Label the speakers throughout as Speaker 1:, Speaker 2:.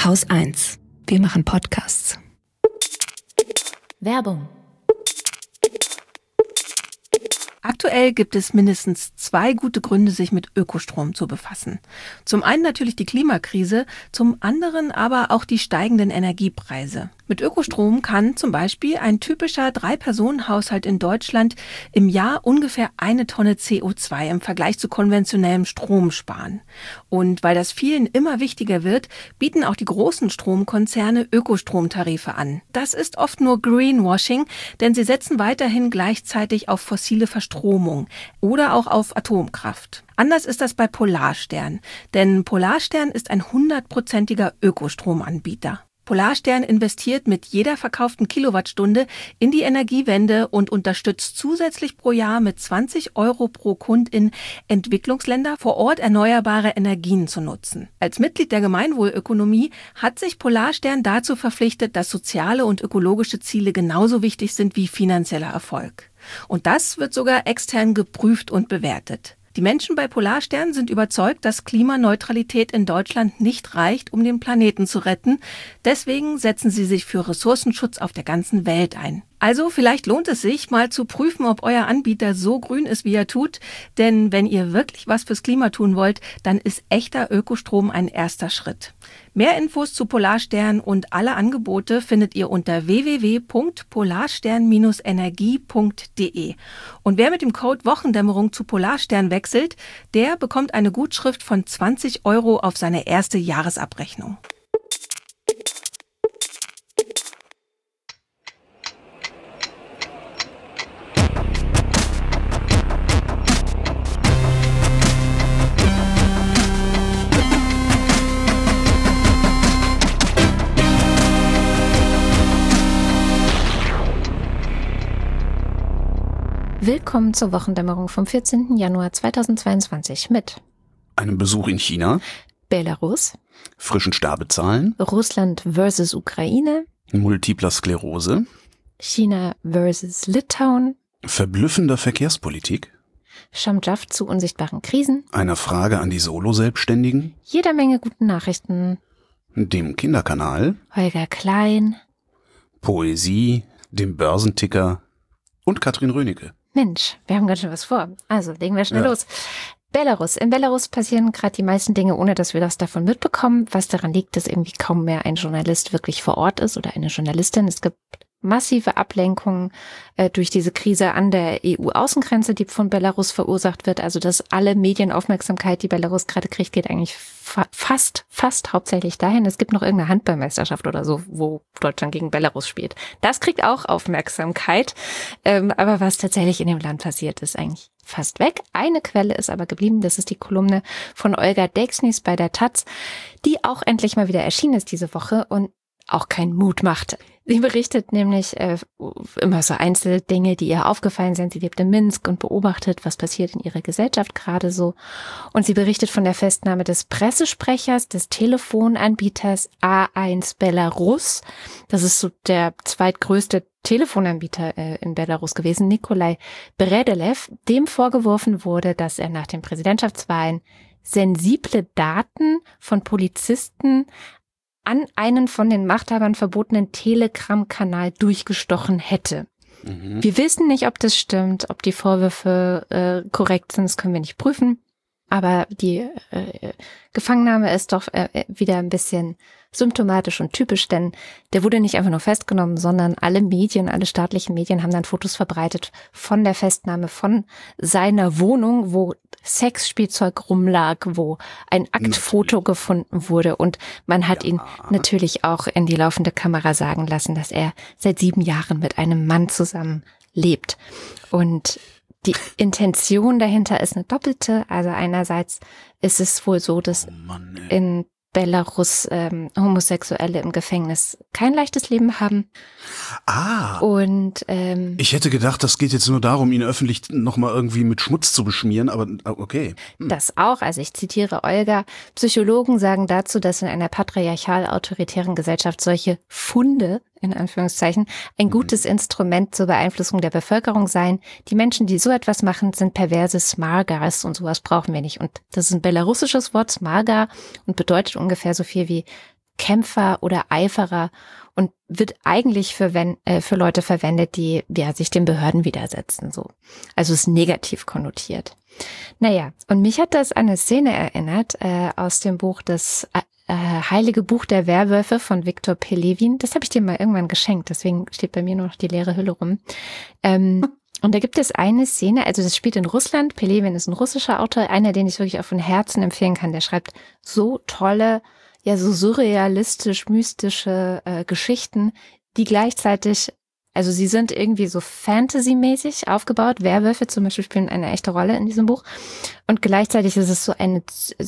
Speaker 1: Haus 1. Wir machen Podcasts.
Speaker 2: Werbung.
Speaker 3: Aktuell gibt es mindestens 2 gute Gründe, sich mit Ökostrom zu befassen. Zum einen natürlich die Klimakrise, zum anderen aber auch die steigenden Energiepreise. Mit Ökostrom kann zum Beispiel ein typischer 3-Personen-Haushalt in Deutschland im Jahr ungefähr 1 Tonne CO2 im Vergleich zu konventionellem Strom sparen. Und weil das vielen immer wichtiger wird, bieten auch die großen Stromkonzerne Ökostromtarife an. Das ist oft nur Greenwashing, denn sie setzen weiterhin gleichzeitig auf fossile Verstromung oder auch auf Atomkraft. Anders ist das bei Polarstern, denn Polarstern ist ein 100%iger Ökostromanbieter. Polarstern investiert mit jeder verkauften Kilowattstunde in die Energiewende und unterstützt zusätzlich pro Jahr mit 20 € pro Kundin Entwicklungsländer vor Ort erneuerbare Energien zu nutzen. Als Mitglied der Gemeinwohlökonomie hat sich Polarstern dazu verpflichtet, dass soziale und ökologische Ziele genauso wichtig sind wie finanzieller Erfolg. Und das wird sogar extern geprüft und bewertet. Die Menschen bei Polarstern sind überzeugt, dass Klimaneutralität in Deutschland nicht reicht, um den Planeten zu retten. Deswegen setzen sie sich für Ressourcenschutz auf der ganzen Welt ein. Also vielleicht lohnt es sich, mal zu prüfen, ob euer Anbieter so grün ist, wie er tut. Denn wenn ihr wirklich was fürs Klima tun wollt, dann ist echter Ökostrom ein erster Schritt. Mehr Infos zu Polarstern und alle Angebote findet ihr unter www.polarstern-energie.de. Und wer mit dem Code Wochendämmerung zu Polarstern wechselt, der bekommt eine Gutschrift von 20 € auf seine erste Jahresabrechnung.
Speaker 2: Willkommen zur Wochendämmerung vom 14. Januar 2022 mit
Speaker 4: einem Besuch in China,
Speaker 2: Belarus,
Speaker 4: frischen Sterbezahlen,
Speaker 2: Russland versus Ukraine,
Speaker 4: multipler Sklerose,
Speaker 2: China versus Litauen,
Speaker 4: verblüffender Verkehrspolitik,
Speaker 2: Schamjaf zu unsichtbaren Krisen,
Speaker 4: einer Frage an die Solo-Selbstständigen,
Speaker 2: jeder Menge guten Nachrichten,
Speaker 4: dem Kinderkanal,
Speaker 2: Holger Klein,
Speaker 4: Poesie, dem Börsenticker und Katrin Rönecke.
Speaker 2: Mensch, wir haben ganz schön was vor. Also legen wir schnell los. Belarus. In Belarus passieren gerade die meisten Dinge, ohne dass wir das davon mitbekommen. Was daran liegt, dass irgendwie kaum mehr ein Journalist wirklich vor Ort ist oder eine Journalistin. Es gibt massive Ablenkungen durch diese Krise an der EU-Außengrenze, die von Belarus verursacht wird. Also dass alle Medienaufmerksamkeit, die Belarus gerade kriegt, geht eigentlich fast hauptsächlich dahin. Es gibt noch irgendeine Handballmeisterschaft oder so, wo Deutschland gegen Belarus spielt. Das kriegt auch Aufmerksamkeit. Aber was tatsächlich in dem Land passiert, ist eigentlich fast weg. Eine Quelle ist aber geblieben. Das ist die Kolumne von Olga Dexnis bei der Taz, die auch endlich mal wieder erschienen ist diese Woche und auch keinen Mut macht. Sie berichtet nämlich immer so Einzeldinge, die ihr aufgefallen sind. Sie lebt in Minsk und beobachtet, was passiert in ihrer Gesellschaft gerade so. Und sie berichtet von der Festnahme des Pressesprechers des Telefonanbieters A1 Belarus. Das ist so der zweitgrößte Telefonanbieter in Belarus gewesen, Nikolai Bredelev. Dem vorgeworfen wurde, dass er nach den Präsidentschaftswahlen sensible Daten von Polizisten an einen von den Machthabern verbotenen Telegram-Kanal durchgestochen hätte. Wir wissen nicht, ob das stimmt, ob die Vorwürfe korrekt sind, das können wir nicht prüfen. Aber die Gefangennahme ist doch wieder ein bisschen symptomatisch und typisch, denn der wurde nicht einfach nur festgenommen, sondern alle Medien, alle staatlichen Medien haben dann Fotos verbreitet von der Festnahme, von seiner Wohnung, wo Sexspielzeug rumlag, wo ein Aktfoto gefunden wurde und man hat ihn natürlich auch in die laufende Kamera sagen lassen, dass er seit 7 Jahren mit einem Mann zusammen lebt. Und die Intention dahinter ist eine doppelte. Also einerseits ist es wohl so, dass in Belarus Homosexuelle im Gefängnis kein leichtes Leben haben. Und
Speaker 4: ich hätte gedacht, das geht jetzt nur darum, ihn öffentlich nochmal irgendwie mit Schmutz zu beschmieren, aber okay.
Speaker 2: Das auch, also ich zitiere Olga, Psychologen sagen dazu, dass in einer patriarchal-autoritären Gesellschaft solche Funde, in Anführungszeichen, ein gutes Instrument zur Beeinflussung der Bevölkerung seien. Die Menschen, die so etwas machen, sind perverse Smargars und sowas brauchen wir nicht. Und das ist ein belarussisches Wort, Smargar, und bedeutet ungefähr so viel wie Kämpfer oder Eiferer und wird eigentlich für Leute verwendet, die sich den Behörden widersetzen. So. Also ist negativ konnotiert. Naja, und mich hat das an eine Szene erinnert aus dem Buch Das Heilige Buch der Werwölfe von Viktor Pelevin. Das habe ich dir mal irgendwann geschenkt, deswegen steht bei mir nur noch die leere Hülle rum. Und da gibt es eine Szene, also das spielt in Russland. Pelevin ist ein russischer Autor, einer, den ich wirklich auch von Herzen empfehlen kann. Der schreibt so tolle, ja so surrealistisch, mystische Geschichten, die gleichzeitig, also sie sind irgendwie so Fantasy-mäßig aufgebaut. Werwölfe zum Beispiel spielen eine echte Rolle in diesem Buch. Und gleichzeitig ist es so eine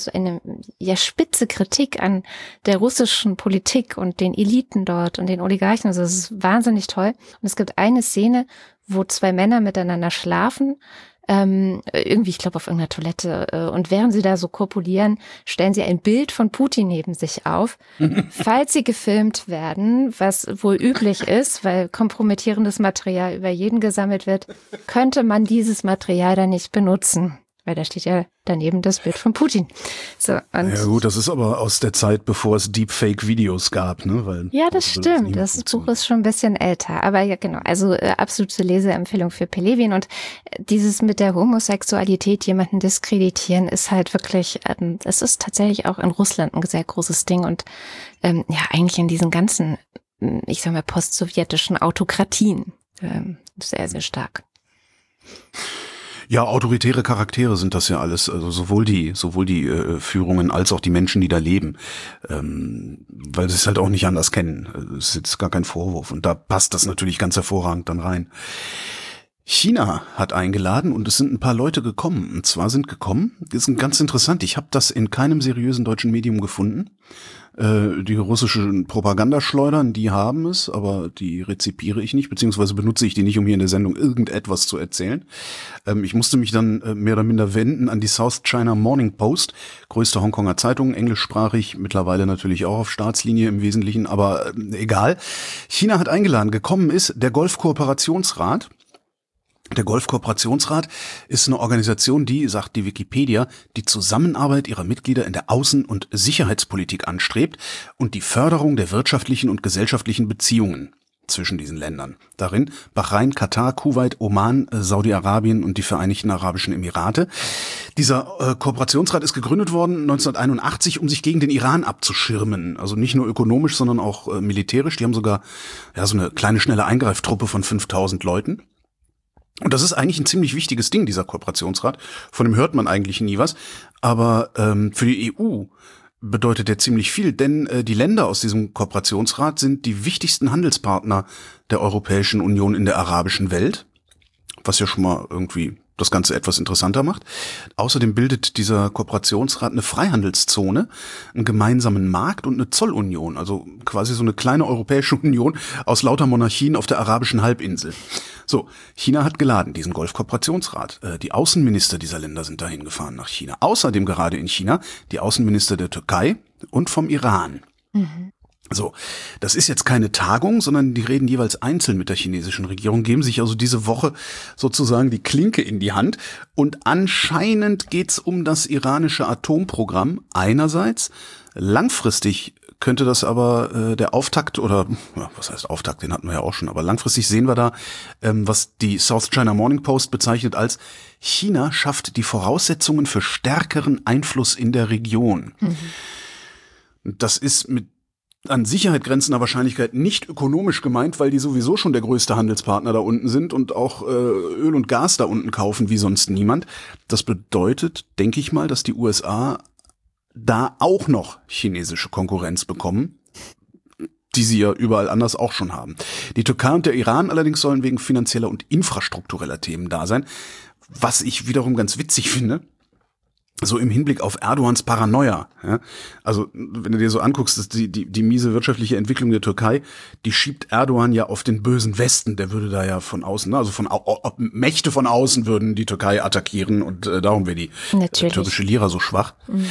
Speaker 2: spitze Kritik an der russischen Politik und den Eliten dort und den Oligarchen. Also es ist wahnsinnig toll. Und es gibt eine Szene, wo zwei Männer miteinander schlafen, irgendwie, ich glaube, auf irgendeiner Toilette. Und während sie da so korpulieren, stellen sie ein Bild von Putin neben sich auf. Falls sie gefilmt werden, was wohl üblich ist, weil kompromittierendes Material über jeden gesammelt wird, könnte man dieses Material dann nicht benutzen. Weil da steht ja daneben das Bild von Putin. So, und
Speaker 4: ja gut, das ist aber aus der Zeit, bevor es Deepfake-Videos gab, ne? Weil
Speaker 2: ja, das stimmt. Das Buch ist schon ein bisschen älter. Aber ja, genau. Also absolute Leseempfehlung für Pelevin. Und dieses mit der Homosexualität jemanden diskreditieren ist halt wirklich, es ist tatsächlich auch in Russland ein sehr großes Ding. Und ja, eigentlich in diesen ganzen, ich sag mal, postsowjetischen Autokratien sehr, sehr stark.
Speaker 4: Ja, autoritäre Charaktere sind das ja alles, also sowohl die Führungen als auch die Menschen, die da leben, weil sie es halt auch nicht anders kennen. Das ist jetzt gar kein Vorwurf und da passt das natürlich ganz hervorragend dann rein. China hat eingeladen und es sind ein paar Leute gekommen. Und zwar sind gekommen, das ist ganz interessant, ich habe das in keinem seriösen deutschen Medium gefunden. Die russischen Propagandaschleudern, die haben es, aber die rezipiere ich nicht, beziehungsweise benutze ich die nicht, um hier in der Sendung irgendetwas zu erzählen. Ich musste mich dann mehr oder minder wenden an die South China Morning Post, größte Hongkonger Zeitung, englischsprachig, mittlerweile natürlich auch auf Staatslinie im Wesentlichen, aber egal. China hat eingeladen, gekommen ist der Golfkooperationsrat. Der Golfkooperationsrat ist eine Organisation, die, sagt die Wikipedia, die Zusammenarbeit ihrer Mitglieder in der Außen- und Sicherheitspolitik anstrebt und die Förderung der wirtschaftlichen und gesellschaftlichen Beziehungen zwischen diesen Ländern. Darin Bahrain, Katar, Kuwait, Oman, Saudi-Arabien und die Vereinigten Arabischen Emirate. Dieser Kooperationsrat ist gegründet worden 1981, um sich gegen den Iran abzuschirmen. Also nicht nur ökonomisch, sondern auch militärisch. Die haben sogar so eine kleine, schnelle Eingreiftruppe von 5000 Leuten. Und das ist eigentlich ein ziemlich wichtiges Ding, dieser Kooperationsrat. Von dem hört man eigentlich nie was. Aber für die EU bedeutet der ziemlich viel, denn die Länder aus diesem Kooperationsrat sind die wichtigsten Handelspartner der Europäischen Union in der arabischen Welt, was ja schon mal irgendwie das Ganze etwas interessanter macht. Außerdem bildet dieser Kooperationsrat eine Freihandelszone, einen gemeinsamen Markt und eine Zollunion, also quasi so eine kleine Europäische Union aus lauter Monarchien auf der arabischen Halbinsel. So, China hat geladen, diesen Golfkooperationsrat. Die Außenminister dieser Länder sind dahin gefahren nach China. Außerdem gerade in China die Außenminister der Türkei und vom Iran. Mhm. So, das ist jetzt keine Tagung, sondern die reden jeweils einzeln mit der chinesischen Regierung, geben sich also diese Woche sozusagen die Klinke in die Hand. Und anscheinend geht's um das iranische Atomprogramm einerseits. Langfristig könnte das aber der Auftakt oder, was heißt Auftakt, den hatten wir ja auch schon, aber langfristig sehen wir da, was die South China Morning Post bezeichnet als China schafft die Voraussetzungen für stärkeren Einfluss in der Region. Mhm. Das ist mit an Sicherheit grenzender Wahrscheinlichkeit nicht ökonomisch gemeint, weil die sowieso schon der größte Handelspartner da unten sind und auch Öl und Gas da unten kaufen wie sonst niemand. Das bedeutet, denke ich mal, dass die USA da auch noch chinesische Konkurrenz bekommen, die sie ja überall anders auch schon haben. Die Türkei und der Iran allerdings sollen wegen finanzieller und infrastruktureller Themen da sein, was ich wiederum ganz witzig finde. So im Hinblick auf Erdogans Paranoia. Ja? Also wenn du dir so anguckst, dass die miese wirtschaftliche Entwicklung der Türkei, die schiebt Erdogan ja auf den bösen Westen. Der würde da ja von außen, also Mächte von außen würden die Türkei attackieren und darum wäre die türkische Lira so schwach. Mhm.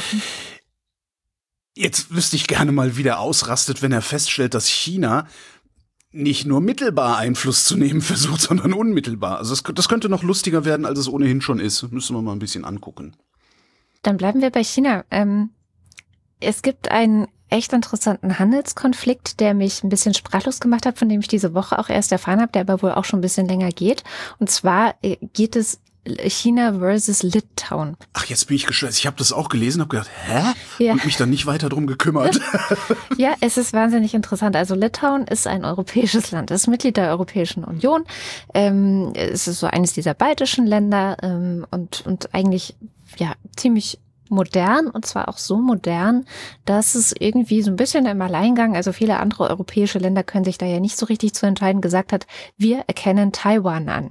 Speaker 4: Jetzt wüsste ich gerne mal, wie der ausrastet, wenn er feststellt, dass China nicht nur mittelbar Einfluss zu nehmen versucht, sondern unmittelbar. Also das könnte noch lustiger werden, als es ohnehin schon ist. Müssen wir mal ein bisschen angucken.
Speaker 2: Dann bleiben wir bei China. Es gibt ein echt interessanten Handelskonflikt, der mich ein bisschen sprachlos gemacht hat, von dem ich diese Woche auch erst erfahren habe, der aber wohl auch schon ein bisschen länger geht. Und zwar geht es China versus Litauen.
Speaker 4: Ach, jetzt bin ich gestresst. Ich habe das auch gelesen, habe gedacht, hä?
Speaker 2: Ja.
Speaker 4: Und mich dann nicht weiter drum gekümmert.
Speaker 2: Ja, es ist wahnsinnig interessant. Also Litauen ist ein europäisches Land, ist Mitglied der Europäischen Union. Es ist so eines dieser baltischen Länder und eigentlich ja ziemlich modern, und zwar auch so modern, dass es irgendwie so ein bisschen im Alleingang, also viele andere europäische Länder können sich da ja nicht so richtig zu entscheiden, gesagt hat, wir erkennen Taiwan an.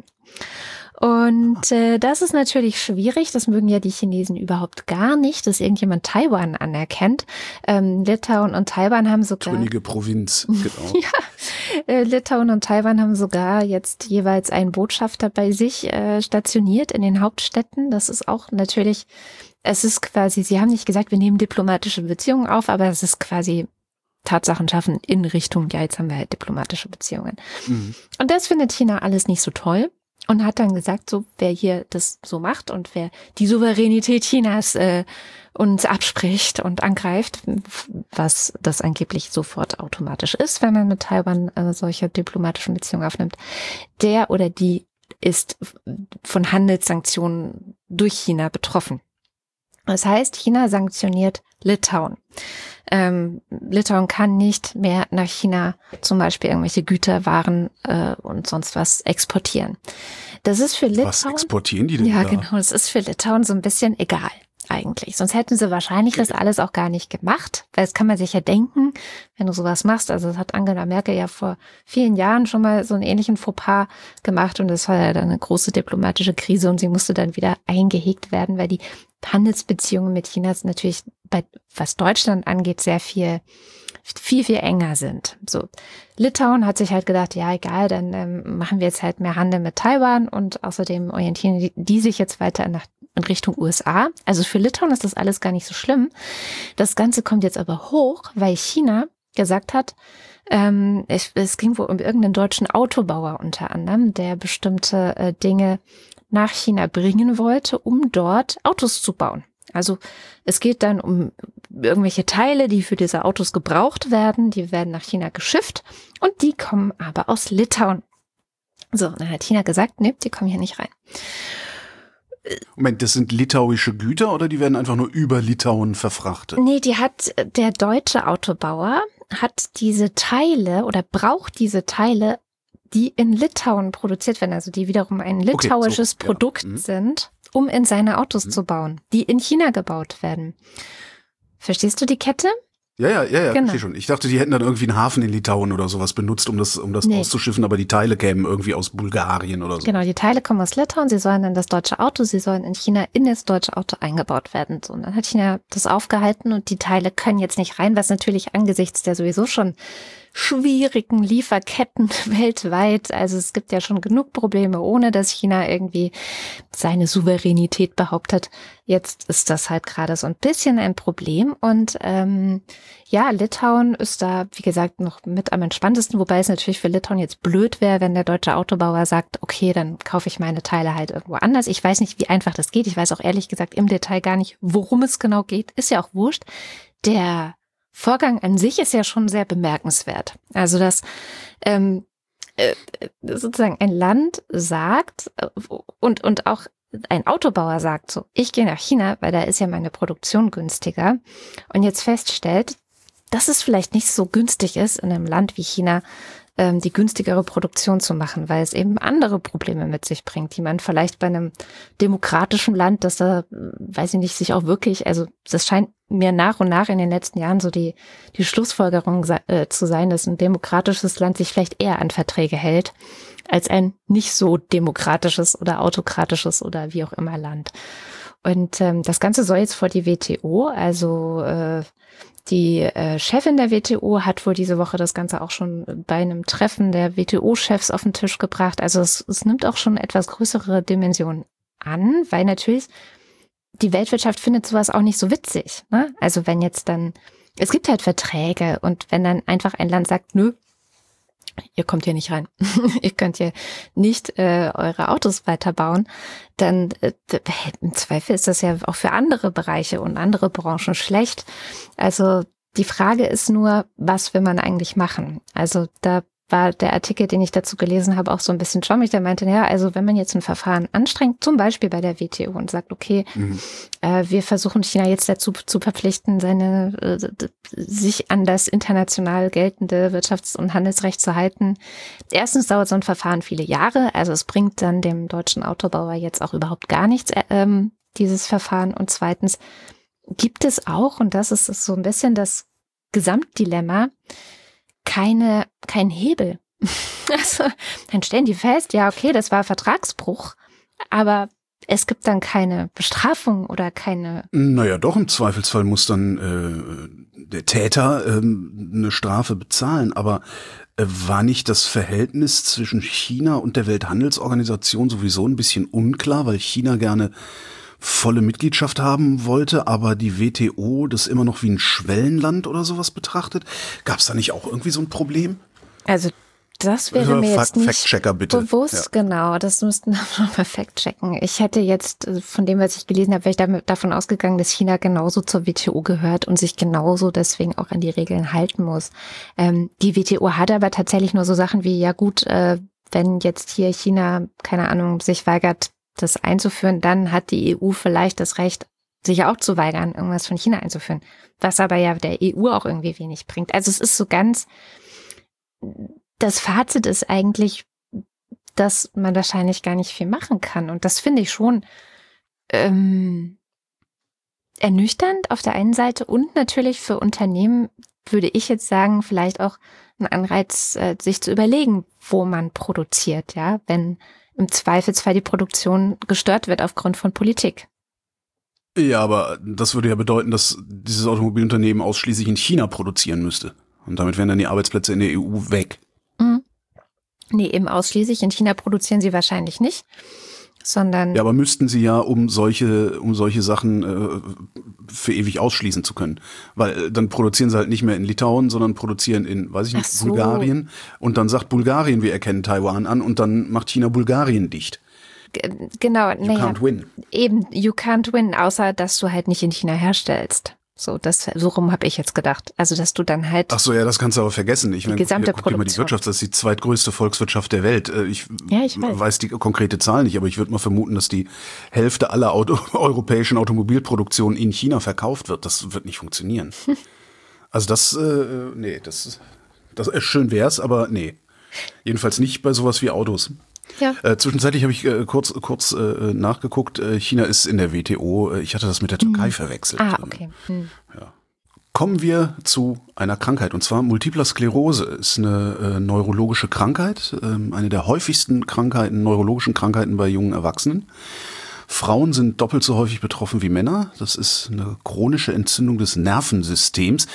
Speaker 2: Und das ist natürlich schwierig, das mögen ja die Chinesen überhaupt gar nicht, dass irgendjemand Taiwan anerkennt. Litauen und Taiwan haben sogar...
Speaker 4: Könige Provinz, genau.
Speaker 2: Ja, Litauen und Taiwan haben sogar jetzt jeweils einen Botschafter bei sich stationiert in den Hauptstädten. Das ist auch natürlich, es ist quasi, sie haben nicht gesagt, wir nehmen diplomatische Beziehungen auf, aber es ist quasi Tatsachen schaffen in Richtung, ja, jetzt haben wir halt diplomatische Beziehungen. Mhm. Und das findet China alles nicht so toll. Und hat dann gesagt, so wer hier das so macht und wer die Souveränität Chinas uns abspricht und angreift, was das angeblich sofort automatisch ist, wenn man mit Taiwan solche diplomatischen Beziehungen aufnimmt, der oder die ist von Handelssanktionen durch China betroffen. Das heißt, China sanktioniert Litauen. Litauen kann nicht mehr nach China zum Beispiel irgendwelche Güter, Waren und sonst was exportieren. Das ist für Litauen...
Speaker 4: Was exportieren die denn
Speaker 2: ja,
Speaker 4: da?
Speaker 2: Genau, das ist für Litauen so ein bisschen egal eigentlich. Sonst hätten sie wahrscheinlich das alles auch gar nicht gemacht, weil das kann man sich ja denken, wenn du sowas machst. Also das hat Angela Merkel ja vor vielen Jahren schon mal so einen ähnlichen Fauxpas gemacht und das war ja dann eine große diplomatische Krise und sie musste dann wieder eingehegt werden, weil die Handelsbeziehungen mit China natürlich, was Deutschland angeht, sehr viel enger sind. So, Litauen hat sich halt gedacht, ja egal, dann machen wir jetzt halt mehr Handel mit Taiwan und außerdem orientieren die sich jetzt weiter in Richtung USA. Also für Litauen ist das alles gar nicht so schlimm. Das Ganze kommt jetzt aber hoch, weil China gesagt hat, es ging wohl um irgendeinen deutschen Autobauer unter anderem, der bestimmte Dinge nach China bringen wollte, um dort Autos zu bauen. Also es geht dann um irgendwelche Teile, die für diese Autos gebraucht werden, die werden nach China geschifft und die kommen aber aus Litauen. So, dann hat China gesagt, nee, die kommen hier nicht rein.
Speaker 4: Moment, das sind litauische Güter oder die werden einfach nur über Litauen verfrachtet?
Speaker 2: Nee, der deutsche Autobauer hat diese Teile oder braucht diese Teile, die in Litauen produziert werden, also die wiederum ein litauisches Produkt sind, um in seine Autos zu bauen, die in China gebaut werden. Verstehst du die Kette?
Speaker 4: Ja,
Speaker 2: genau.
Speaker 4: Verstehe schon. Ich dachte, die hätten dann irgendwie einen Hafen in Litauen oder sowas benutzt, um das auszuschiffen, aber die Teile kämen irgendwie aus Bulgarien oder so.
Speaker 2: Genau, die Teile kommen aus Litauen, sie sollen in das deutsche Auto, sie sollen in China in das deutsche Auto eingebaut werden. So, und dann hat China das aufgehalten und die Teile können jetzt nicht rein, was natürlich angesichts der sowieso schon schwierigen Lieferketten weltweit, also es gibt ja schon genug Probleme, ohne dass China irgendwie seine Souveränität behauptet. Jetzt ist das halt gerade so ein bisschen ein Problem und ja, Litauen ist da, wie gesagt, noch mit am entspanntesten, wobei es natürlich für Litauen jetzt blöd wäre, wenn der deutsche Autobauer sagt, okay, dann kaufe ich meine Teile halt irgendwo anders. Ich weiß nicht, wie einfach das geht. Ich weiß auch ehrlich gesagt im Detail gar nicht, worum es genau geht. Ist ja auch wurscht. Der Vorgang an sich ist ja schon sehr bemerkenswert. Also, dass sozusagen ein Land sagt und auch ein Autobauer sagt so, ich gehe nach China, weil da ist ja meine Produktion günstiger und jetzt feststellt, dass es vielleicht nicht so günstig ist, in einem Land wie China die günstigere Produktion zu machen, weil es eben andere Probleme mit sich bringt, die man vielleicht bei einem demokratischen Land, das da, weiß ich nicht, sich auch wirklich, also das scheint mir nach und nach in den letzten Jahren so die Schlussfolgerung zu sein, dass ein demokratisches Land sich vielleicht eher an Verträge hält, als ein nicht so demokratisches oder autokratisches oder wie auch immer Land. Und das Ganze soll jetzt vor die WTO, also die Chefin der WTO hat wohl diese Woche das Ganze auch schon bei einem Treffen der WTO-Chefs auf den Tisch gebracht. Also es nimmt auch schon etwas größere Dimensionen an, weil natürlich die Weltwirtschaft findet sowas auch nicht so witzig. Ne? Also wenn jetzt dann, es gibt halt Verträge und wenn dann einfach ein Land sagt, nö, ihr kommt hier nicht rein, ihr könnt hier nicht eure Autos weiterbauen, dann im Zweifel ist das ja auch für andere Bereiche und andere Branchen schlecht. Also Die Frage ist nur, was will man eigentlich machen? Also da war der Artikel, den ich dazu gelesen habe, auch so ein bisschen schwammig. Der meinte, ja, also wenn man jetzt ein Verfahren anstrengt, zum Beispiel bei der WTO und sagt, okay, wir versuchen China jetzt dazu zu verpflichten, sich an das international geltende Wirtschafts- und Handelsrecht zu halten. Erstens dauert so ein Verfahren viele Jahre, also es bringt dann dem deutschen Autobauer jetzt auch überhaupt gar nichts, dieses Verfahren. Und zweitens gibt es auch, und das ist so ein bisschen das Gesamtdilemma, kein Hebel. Also dann stellen die fest, ja okay, das war Vertragsbruch, aber es gibt dann keine Bestrafung oder keine...
Speaker 4: Naja, doch, im Zweifelsfall muss dann der Täter eine Strafe bezahlen, aber war nicht das Verhältnis zwischen China und der Welthandelsorganisation sowieso ein bisschen unklar, weil China gerne volle Mitgliedschaft haben wollte, aber die WTO das immer noch wie ein Schwellenland oder sowas betrachtet? Gab es da nicht auch irgendwie so ein Problem?
Speaker 2: Also das wäre mir jetzt nicht
Speaker 4: Fact-Checker, bitte.
Speaker 2: Bewusst, genau. Das müssten wir nochmal fact-checken. Ich hätte jetzt von dem, was ich gelesen habe, wäre ich davon ausgegangen, dass China genauso zur WTO gehört und sich genauso deswegen auch an die Regeln halten muss. Die WTO hat aber tatsächlich nur so Sachen wie, ja gut, wenn jetzt hier China, keine Ahnung, sich weigert, das einzuführen, dann hat die EU vielleicht das Recht, sich auch zu weigern, irgendwas von China einzuführen. Was aber ja der EU auch irgendwie wenig bringt. Also es ist so ganz, das Fazit ist eigentlich, dass man wahrscheinlich gar nicht viel machen kann. Und das finde ich schon ernüchternd auf der einen Seite und natürlich für Unternehmen, würde ich jetzt sagen, vielleicht auch ein Anreiz, sich zu überlegen, wo man produziert, ja, wenn im Zweifelsfall die Produktion gestört wird aufgrund von Politik.
Speaker 4: Ja, aber das würde ja bedeuten, dass dieses Automobilunternehmen ausschließlich in China produzieren müsste. Und damit wären dann die Arbeitsplätze in der EU weg.
Speaker 2: Nee, eben ausschließlich. In China produzieren sie wahrscheinlich nicht, sondern...
Speaker 4: Ja, aber müssten sie ja, um solche Sachen für ewig ausschließen zu können. Weil dann produzieren sie halt nicht mehr in Litauen, sondern produzieren in, weiß ich nicht, Bulgarien. Und dann sagt Bulgarien, wir erkennen Taiwan an und dann macht China Bulgarien dicht.
Speaker 2: Genau,
Speaker 4: You can't win.
Speaker 2: Eben, you can't win, außer dass du halt nicht in China herstellst. So rum habe ich jetzt gedacht. Also, dass du dann halt...
Speaker 4: Ach so, ja, das kannst du aber vergessen. Ich meine,
Speaker 2: guck
Speaker 4: dir mal die Wirtschaft, das ist die zweitgrößte Volkswirtschaft der Welt. Ich weiß die konkrete Zahl nicht, aber ich würde mal vermuten, dass die Hälfte aller europäischen Automobilproduktion in China verkauft wird. Das wird nicht funktionieren. Also das schön wär's, aber nee. Jedenfalls nicht bei sowas wie Autos.
Speaker 2: Ja.
Speaker 4: Zwischenzeitlich habe ich kurz nachgeguckt. China ist in der WTO. Ich hatte das mit der Türkei verwechselt.
Speaker 2: Ah, okay.
Speaker 4: Ja. Kommen wir zu einer Krankheit, und zwar Multipler Sklerose ist eine neurologische Krankheit, eine der häufigsten neurologischen Krankheiten bei jungen Erwachsenen. Frauen sind doppelt so häufig betroffen wie Männer. Das ist eine chronische Entzündung des Nervensystems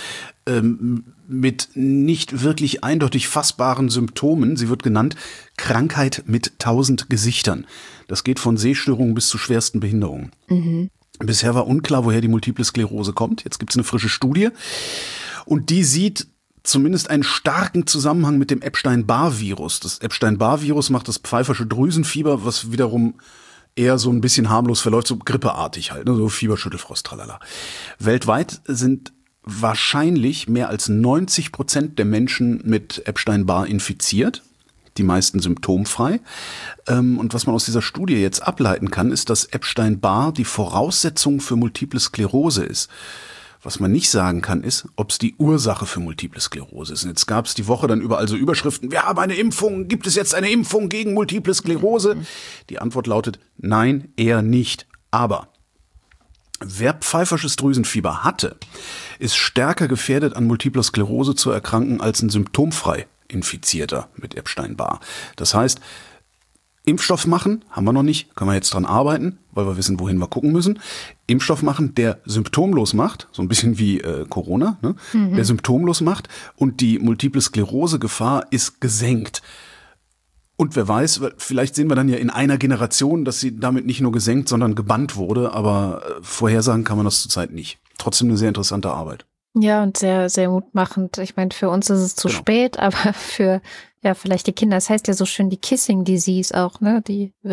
Speaker 4: mit nicht wirklich eindeutig fassbaren Symptomen. Sie wird genannt Krankheit mit 1000 Gesichtern. Das geht von Sehstörungen bis zu schwersten Behinderungen. Bisher war unklar, woher die Multiple Sklerose kommt. Jetzt gibt es eine frische Studie und die sieht zumindest einen starken Zusammenhang mit dem Epstein-Barr-Virus. Das Epstein-Barr-Virus macht das pfeifersche Drüsenfieber, was wiederum eher so ein bisschen harmlos verläuft, so grippeartig halt, ne? So Fieber, Schüttelfrost, tralala. Weltweit sind wahrscheinlich mehr als 90% der Menschen mit Epstein-Barr infiziert, die meisten symptomfrei. Und was man aus dieser Studie jetzt ableiten kann, ist, dass Epstein-Barr die Voraussetzung für Multiple Sklerose ist. Was man nicht sagen kann, ist, ob es die Ursache für Multiple Sklerose ist. Und jetzt gab es die Woche dann überall so Überschriften, wir haben eine Impfung, gibt es jetzt eine Impfung gegen Multiple Sklerose? Die Antwort lautet, nein, eher nicht. Aber wer pfeifersches Drüsenfieber hatte, ist stärker gefährdet, an Multipler Sklerose zu erkranken, als ein symptomfrei Infizierter mit Epstein-Barr. Das heißt, Impfstoff machen, haben wir noch nicht, können wir jetzt dran arbeiten, weil wir wissen, wohin wir gucken müssen. Impfstoff machen, der symptomlos macht, so ein bisschen wie Corona, ne? Der symptomlos macht und die Multiple Sklerose-Gefahr ist gesenkt. Und wer weiß, vielleicht sehen wir dann ja in einer Generation, dass sie damit nicht nur gesenkt, sondern gebannt wurde, aber vorhersagen kann man das zurzeit nicht. Trotzdem eine sehr interessante Arbeit.
Speaker 2: Ja, und sehr, sehr mutmachend. Ich meine, für uns ist es zu spät, aber für vielleicht die Kinder, das heißt ja so schön die Kissing Disease auch, ne? Die wird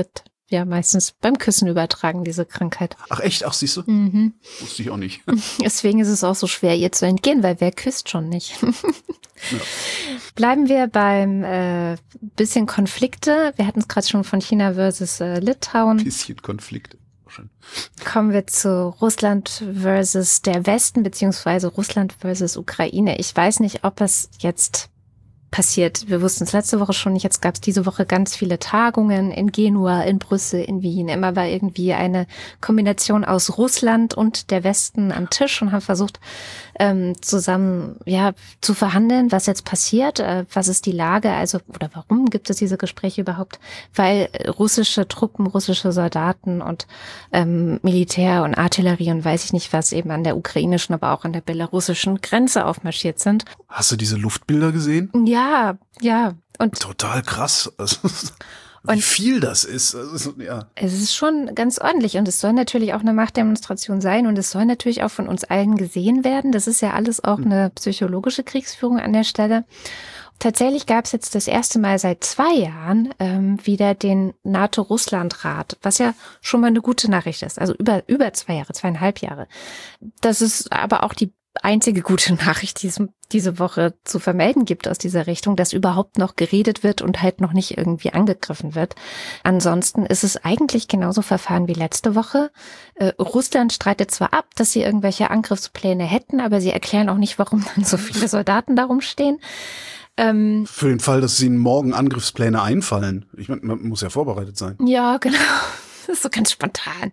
Speaker 2: ja meistens beim Küssen übertragen, diese Krankheit.
Speaker 4: Ach echt? Ach, siehst du?
Speaker 2: Mhm.
Speaker 4: Wusste ich auch nicht.
Speaker 2: Deswegen ist es auch so schwer, ihr zu entgehen, weil wer küsst schon nicht?
Speaker 4: Ja.
Speaker 2: Bleiben wir beim bisschen Konflikte. Wir hatten es gerade schon von China versus Litauen.
Speaker 4: Bisschen Konflikte. Schön.
Speaker 2: Kommen wir zu Russland versus der Westen, beziehungsweise Russland versus Ukraine. Ich weiß nicht, ob es jetzt passiert. Wir wussten es letzte Woche schon nicht. Jetzt gab es diese Woche ganz viele Tagungen in Genua, in Brüssel, in Wien. Immer war irgendwie eine Kombination aus Russland und der Westen am Tisch und haben versucht, zusammen zu verhandeln, was jetzt passiert, was ist die Lage, also oder warum gibt es diese Gespräche überhaupt? Weil russische Truppen, russische Soldaten und Militär und Artillerie und weiß ich nicht was eben an der ukrainischen, aber auch an der belarussischen Grenze aufmarschiert sind.
Speaker 4: Hast du diese Luftbilder gesehen?
Speaker 2: Ja. Und
Speaker 4: total krass. Also, wie viel das ist. Also, ja.
Speaker 2: Es ist schon ganz ordentlich und es soll natürlich auch eine Machtdemonstration sein und es soll natürlich auch von uns allen gesehen werden. Das ist ja alles auch eine psychologische Kriegsführung an der Stelle. Tatsächlich gab es jetzt das erste Mal seit 2 Jahren wieder den NATO-Russland-Rat, was ja schon mal eine gute Nachricht ist. Also über 2 Jahre, 2,5 Jahre. Das ist aber auch die einzige gute Nachricht, die es diese Woche zu vermelden gibt aus dieser Richtung, dass überhaupt noch geredet wird und halt noch nicht irgendwie angegriffen wird. Ansonsten ist es eigentlich genauso verfahren wie letzte Woche. Russland streitet zwar ab, dass sie irgendwelche Angriffspläne hätten, aber sie erklären auch nicht, warum dann so viele Soldaten darum stehen.
Speaker 4: Für den Fall, dass ihnen morgen Angriffspläne einfallen. Ich meine, man muss ja vorbereitet sein.
Speaker 2: Ja, genau. Das ist so ganz spontan.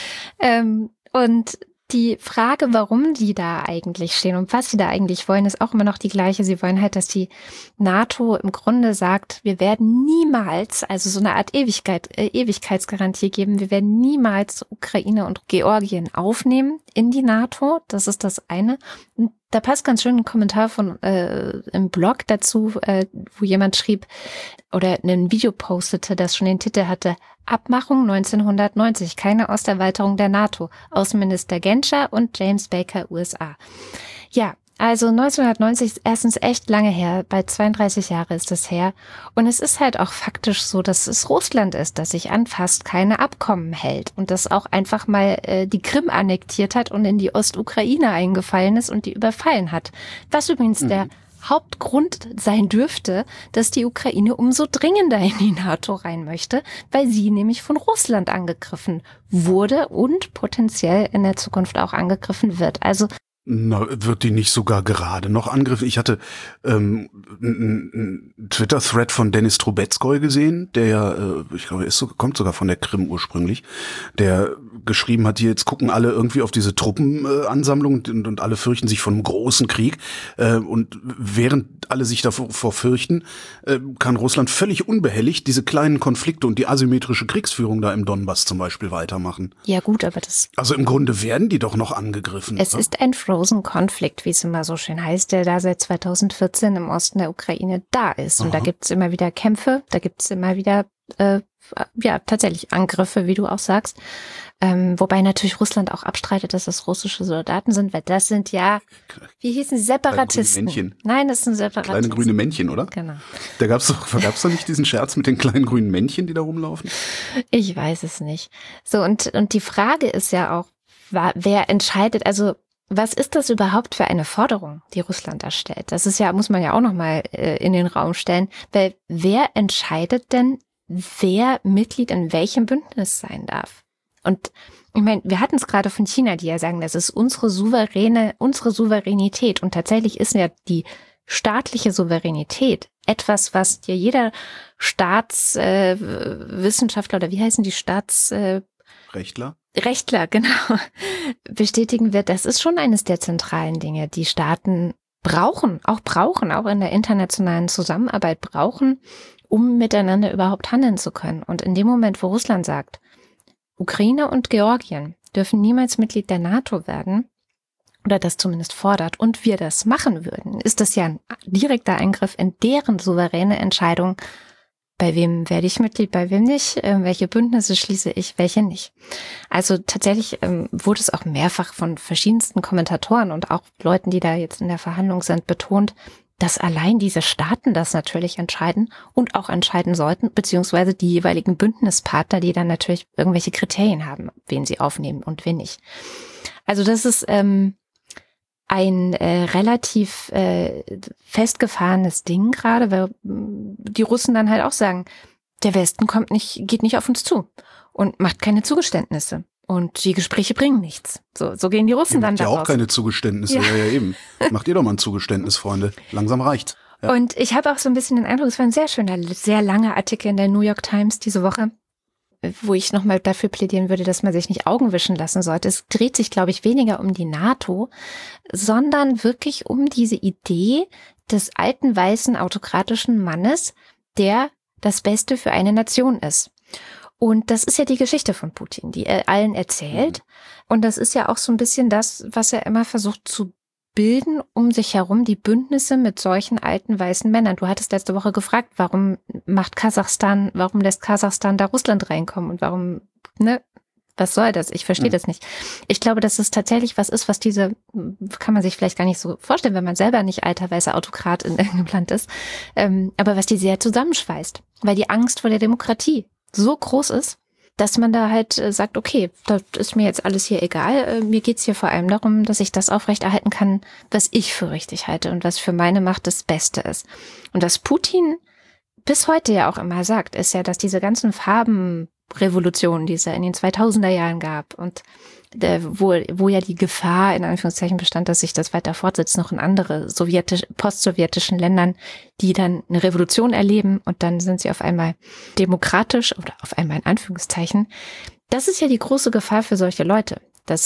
Speaker 2: Und die Frage, warum die da eigentlich stehen und was sie da eigentlich wollen, ist auch immer noch die gleiche. Sie wollen halt, dass die NATO im Grunde sagt, wir werden niemals, also so eine Art Ewigkeitsgarantie geben, wir werden niemals Ukraine und Georgien aufnehmen in die NATO. Das ist das eine. Und da passt ganz schön ein Kommentar von im Blog dazu, wo jemand schrieb oder ein Video postete, das schon den Titel hatte: Abmachung 1990, keine Osterweiterung der NATO. Außenminister Genscher und James Baker, USA. Ja, also 1990 ist erstens echt lange her, bald 32 Jahre ist es her. Und es ist halt auch faktisch so, dass es Russland ist, das sich an fast keine Abkommen hält und das auch einfach mal die Krim annektiert hat und in die Ostukraine eingefallen ist und die überfallen hat. Was übrigens der Hauptgrund sein dürfte, dass die Ukraine umso dringender in die NATO rein möchte, weil sie nämlich von Russland angegriffen wurde und potenziell in der Zukunft auch angegriffen wird. Also
Speaker 4: wird die nicht sogar gerade noch angegriffen? Ich hatte einen Twitter-Thread von Dennis Trubetskoy gesehen, der ja, ich glaube, kommt sogar von der Krim ursprünglich, der geschrieben hat, hier jetzt gucken alle irgendwie auf diese Truppenansammlung und alle fürchten sich vor einem großen Krieg. Und während alle sich davor fürchten, kann Russland völlig unbehelligt diese kleinen Konflikte und die asymmetrische Kriegsführung da im Donbass zum Beispiel weitermachen.
Speaker 2: Ja gut, aber das...
Speaker 4: Also im Grunde werden die doch noch angegriffen.
Speaker 2: Es ist ein Frozen Conflict, wie es immer so schön heißt, der da seit 2014 im Osten der Ukraine da ist. Und da gibt es immer wieder Kämpfe, da gibt es immer wieder tatsächlich Angriffe, wie du auch sagst. Wobei natürlich Russland auch abstreitet, dass das russische Soldaten sind, weil das sind ja, wie hießen sie, Separatisten.
Speaker 4: Männchen.
Speaker 2: Nein, das sind Separatisten.
Speaker 4: Kleine grüne Männchen, oder?
Speaker 2: Genau.
Speaker 4: Da gab's doch nicht diesen Scherz mit den kleinen grünen Männchen, die da rumlaufen? Ich
Speaker 2: weiß es nicht. So, und die Frage ist ja auch, wer entscheidet, also was ist das überhaupt für eine Forderung, die Russland da stellt? Das ist ja, muss man ja auch nochmal in den Raum stellen, weil wer entscheidet denn, wer Mitglied in welchem Bündnis sein darf? Und ich meine, wir hatten es gerade von China, die ja sagen, das ist unsere Souveränität. Und tatsächlich ist ja die staatliche Souveränität etwas, was dir jeder Staatswissenschaftler oder wie heißen die Rechtler, genau, bestätigen wird. Das ist schon eines der zentralen Dinge, die Staaten auch in der internationalen Zusammenarbeit brauchen, um miteinander überhaupt handeln zu können. Und in dem Moment, wo Russland sagt, Ukraine und Georgien dürfen niemals Mitglied der NATO werden, oder das zumindest fordert, und wir das machen würden, ist das ja ein direkter Eingriff in deren souveräne Entscheidung, bei wem werde ich Mitglied, bei wem nicht, welche Bündnisse schließe ich, welche nicht. Also tatsächlich wurde es auch mehrfach von verschiedensten Kommentatoren und auch Leuten, die da jetzt in der Verhandlung sind, betont, dass allein diese Staaten das natürlich entscheiden und auch entscheiden sollten, beziehungsweise die jeweiligen Bündnispartner, die dann natürlich irgendwelche Kriterien haben, wen sie aufnehmen und wen nicht. Also das ist ein relativ festgefahrenes Ding gerade, weil die Russen dann halt auch sagen, der Westen geht nicht auf uns zu und macht keine Zugeständnisse. Und die Gespräche bringen nichts. So gehen die Russen dann daraus.
Speaker 4: Ja, auch keine Zugeständnisse. Ja, eben. Macht ihr doch mal ein Zugeständnis, Freunde. Langsam reicht's. Ja.
Speaker 2: Und ich habe auch so ein bisschen den Eindruck, es war ein sehr schöner, sehr langer Artikel in der New York Times diese Woche, wo ich nochmal dafür plädieren würde, dass man sich nicht Augen wischen lassen sollte. Es dreht sich, glaube ich, weniger um die NATO, sondern wirklich um diese Idee des alten, weißen, autokratischen Mannes, der das Beste für eine Nation ist. Und das ist ja die Geschichte von Putin, die er allen erzählt. Und das ist ja auch so ein bisschen das, was er immer versucht zu bilden, um sich herum die Bündnisse mit solchen alten weißen Männern. Du hattest letzte Woche gefragt, warum lässt Kasachstan da Russland reinkommen und warum, was soll das? Ich verstehe das nicht. Ich glaube, dass es tatsächlich was ist, was kann man sich vielleicht gar nicht so vorstellen, wenn man selber nicht alter weißer Autokrat in irgendeinem Land ist, aber was die sehr zusammenschweißt, weil die Angst vor der Demokratie so groß ist, dass man da halt sagt, okay, das ist mir jetzt alles hier egal. Mir geht's hier vor allem darum, dass ich das aufrechterhalten kann, was ich für richtig halte und was für meine Macht das Beste ist. Und was Putin bis heute ja auch immer sagt, ist ja, dass diese ganzen Farbenrevolutionen, die es ja in den 2000er Jahren gab und wo ja die Gefahr in Anführungszeichen bestand, dass sich das weiter fortsetzt, noch in andere postsowjetischen Ländern, die dann eine Revolution erleben und dann sind sie auf einmal demokratisch oder auf einmal in Anführungszeichen. Das ist ja die große Gefahr für solche Leute.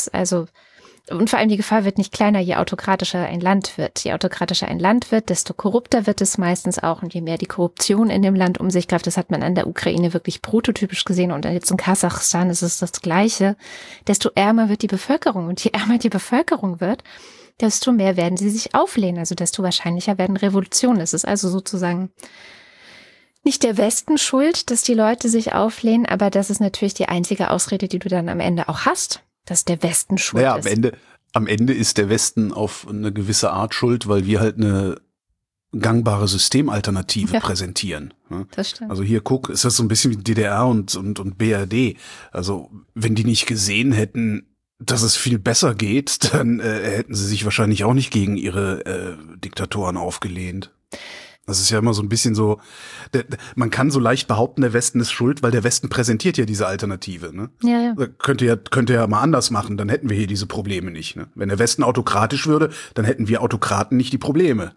Speaker 2: Und vor allem die Gefahr wird nicht kleiner, je autokratischer ein Land wird. Je autokratischer ein Land wird, desto korrupter wird es meistens auch. Und je mehr die Korruption in dem Land um sich greift, das hat man an der Ukraine wirklich prototypisch gesehen. Und jetzt in Kasachstan ist es das Gleiche. Desto ärmer wird die Bevölkerung. Und je ärmer die Bevölkerung wird, desto mehr werden sie sich auflehnen. Also desto wahrscheinlicher werden Revolutionen. Es ist also sozusagen nicht der Westen schuld, dass die Leute sich auflehnen. Aber das ist natürlich die einzige Ausrede, die du dann am Ende auch hast. Dass der Westen schuld ist.
Speaker 4: Am Ende ist der Westen auf eine gewisse Art schuld, weil wir halt eine gangbare Systemalternative präsentieren.
Speaker 2: Das stimmt.
Speaker 4: Also hier ist das so ein bisschen wie DDR und BRD. Also wenn die nicht gesehen hätten, dass es viel besser geht, dann hätten sie sich wahrscheinlich auch nicht gegen ihre Diktatoren aufgelehnt. Das ist ja immer so ein bisschen so, man kann so leicht behaupten, der Westen ist schuld, weil der Westen präsentiert ja diese Alternative. Ne?
Speaker 2: Ja.
Speaker 4: Könnte ja mal anders machen, dann hätten wir hier diese Probleme nicht. Ne? Wenn der Westen autokratisch würde, dann hätten wir Autokraten nicht die Probleme.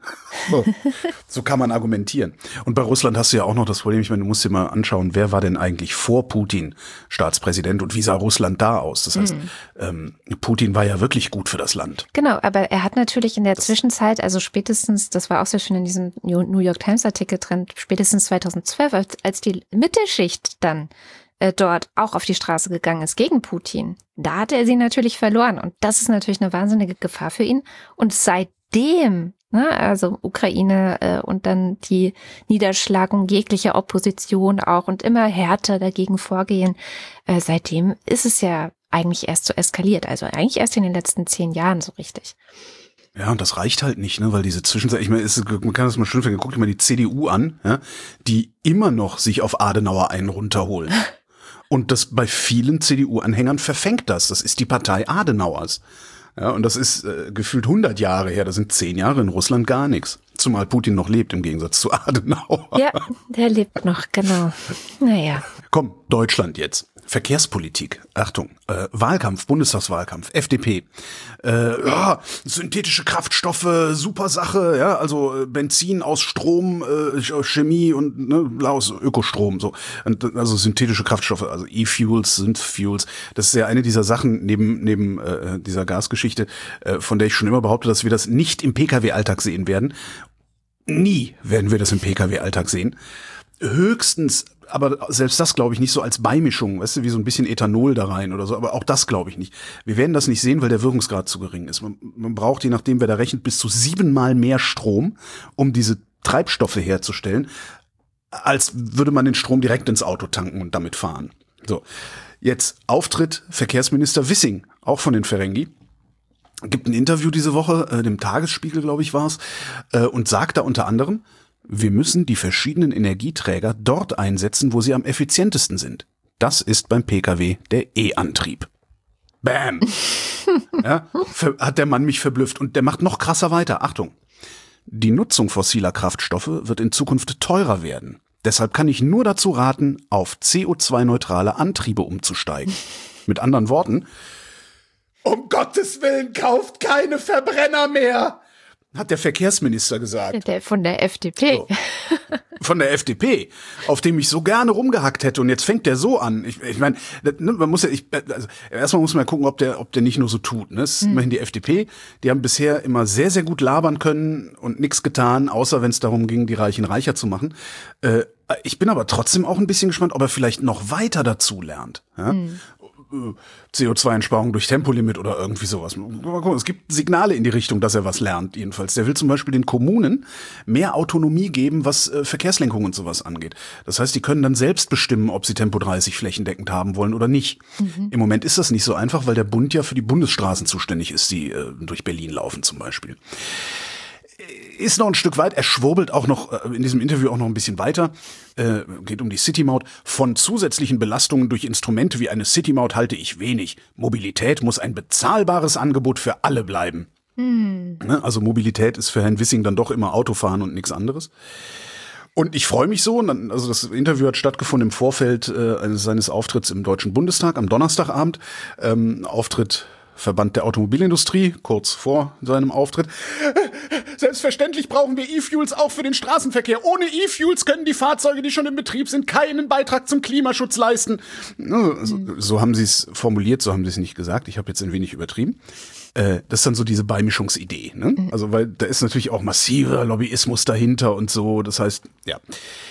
Speaker 4: So kann man argumentieren. Und bei Russland hast du ja auch noch das Problem, ich meine, du musst dir mal anschauen, wer war denn eigentlich vor Putin Staatspräsident und wie sah Russland da aus? Das heißt, Putin war ja wirklich gut für das Land.
Speaker 2: Genau, aber er hat natürlich in der Zwischenzeit, also spätestens, das war auch sehr schön in diesem New York Times Artikel drin, spätestens 2012, als die Mittelschicht dann dort auch auf die Straße gegangen ist gegen Putin, da hat er sie natürlich verloren. Und das ist natürlich eine wahnsinnige Gefahr für ihn. Und seitdem, also Ukraine und dann die Niederschlagung jeglicher Opposition auch und immer härter dagegen vorgehen, seitdem ist es ja eigentlich erst so eskaliert. Also eigentlich erst in den letzten 10 Jahren so richtig.
Speaker 4: Ja, und das reicht halt nicht, ne, weil diese Zwischenzeit, ich meine, man kann das mal schön finden, guck dir mal die CDU an, ja, die immer noch sich auf Adenauer einen runterholen. Und das bei vielen CDU-Anhängern verfängt das. Das ist die Partei Adenauers. Ja, und das ist gefühlt 100 Jahre her. Da sind 10 Jahre in Russland gar nichts. Zumal Putin noch lebt, im Gegensatz zu Adenauer.
Speaker 2: Ja, der lebt noch, genau. Naja.
Speaker 4: Komm, Deutschland jetzt. Verkehrspolitik, Achtung, Wahlkampf, Bundestagswahlkampf, FDP, synthetische Kraftstoffe, super Sache, ja, also Benzin aus Strom, Chemie und aus Ökostrom, so, und, also synthetische Kraftstoffe, also E-Fuels, Synth-Fuels, das ist ja eine dieser Sachen neben dieser Gasgeschichte, von der ich schon immer behaupte, dass wir das nicht im Pkw-Alltag sehen werden. Nie werden wir das im Pkw-Alltag sehen. Höchstens, aber selbst das glaube ich nicht so als Beimischung, weißt du, wie so ein bisschen Ethanol da rein oder so, aber auch das glaube ich nicht. Wir werden das nicht sehen, weil der Wirkungsgrad zu gering ist. Man braucht, je nachdem wer da rechnet, bis zu 7-mal mehr Strom, um diese Treibstoffe herzustellen, als würde man den Strom direkt ins Auto tanken und damit fahren. So, jetzt Auftritt Verkehrsminister Wissing, auch von den Ferengi. gibt ein Interview diese Woche, dem Tagesspiegel, glaube ich, war es, und sagt da unter anderem, wir müssen die verschiedenen Energieträger dort einsetzen, wo sie am effizientesten sind. Das ist beim Pkw der E-Antrieb. Bam! Ja, hat der Mann mich verblüfft. Und der macht noch krasser weiter. Achtung! Die Nutzung fossiler Kraftstoffe wird in Zukunft teurer werden. Deshalb kann ich nur dazu raten, auf CO2-neutrale Antriebe umzusteigen. Mit anderen Worten, um Gottes Willen, kauft keine Verbrenner mehr! Hat der Verkehrsminister gesagt.
Speaker 2: Der von der FDP.
Speaker 4: So. Von der FDP, auf dem ich so gerne rumgehackt hätte. Und jetzt fängt der so an. Ich meine, man muss ja, also erstmal muss man gucken, ob der nicht nur so tut. Ne? Das ist immerhin die FDP. Die haben bisher immer sehr, sehr gut labern können und nichts getan, außer wenn es darum ging, die Reichen reicher zu machen. Ich bin aber trotzdem auch ein bisschen gespannt, ob er vielleicht noch weiter dazu lernt. Ja? CO2-Einsparung durch Tempolimit oder irgendwie sowas. Mal gucken, es gibt Signale in die Richtung, dass er was lernt jedenfalls. Der will zum Beispiel den Kommunen mehr Autonomie geben, was Verkehrslenkung und sowas angeht. Das heißt, die können dann selbst bestimmen, ob sie Tempo 30 flächendeckend haben wollen oder nicht. Im Moment ist das nicht so einfach, weil der Bund ja für die Bundesstraßen zuständig ist, die durch Berlin laufen zum Beispiel. Ist noch ein Stück weit, er schwurbelt auch noch in diesem Interview auch noch ein bisschen weiter, geht um die City-Maut. Von zusätzlichen Belastungen durch Instrumente wie eine City-Maut halte ich wenig. Mobilität muss ein bezahlbares Angebot für alle bleiben. Also Mobilität ist für Herrn Wissing dann doch immer Autofahren und nichts anderes. Und ich freue mich so, also das Interview hat stattgefunden im Vorfeld seines Auftritts im Deutschen Bundestag am Donnerstagabend. Auftritt Verband der Automobilindustrie, kurz vor seinem Auftritt. Selbstverständlich brauchen wir E-Fuels auch für den Straßenverkehr. Ohne E-Fuels können die Fahrzeuge, die schon in Betrieb sind, keinen Beitrag zum Klimaschutz leisten. So haben sie es formuliert, so haben sie es nicht gesagt. Ich habe jetzt ein wenig übertrieben. Das ist dann so diese Beimischungsidee. Ne? Also weil da ist natürlich auch massiver Lobbyismus dahinter und so. Das heißt, ja.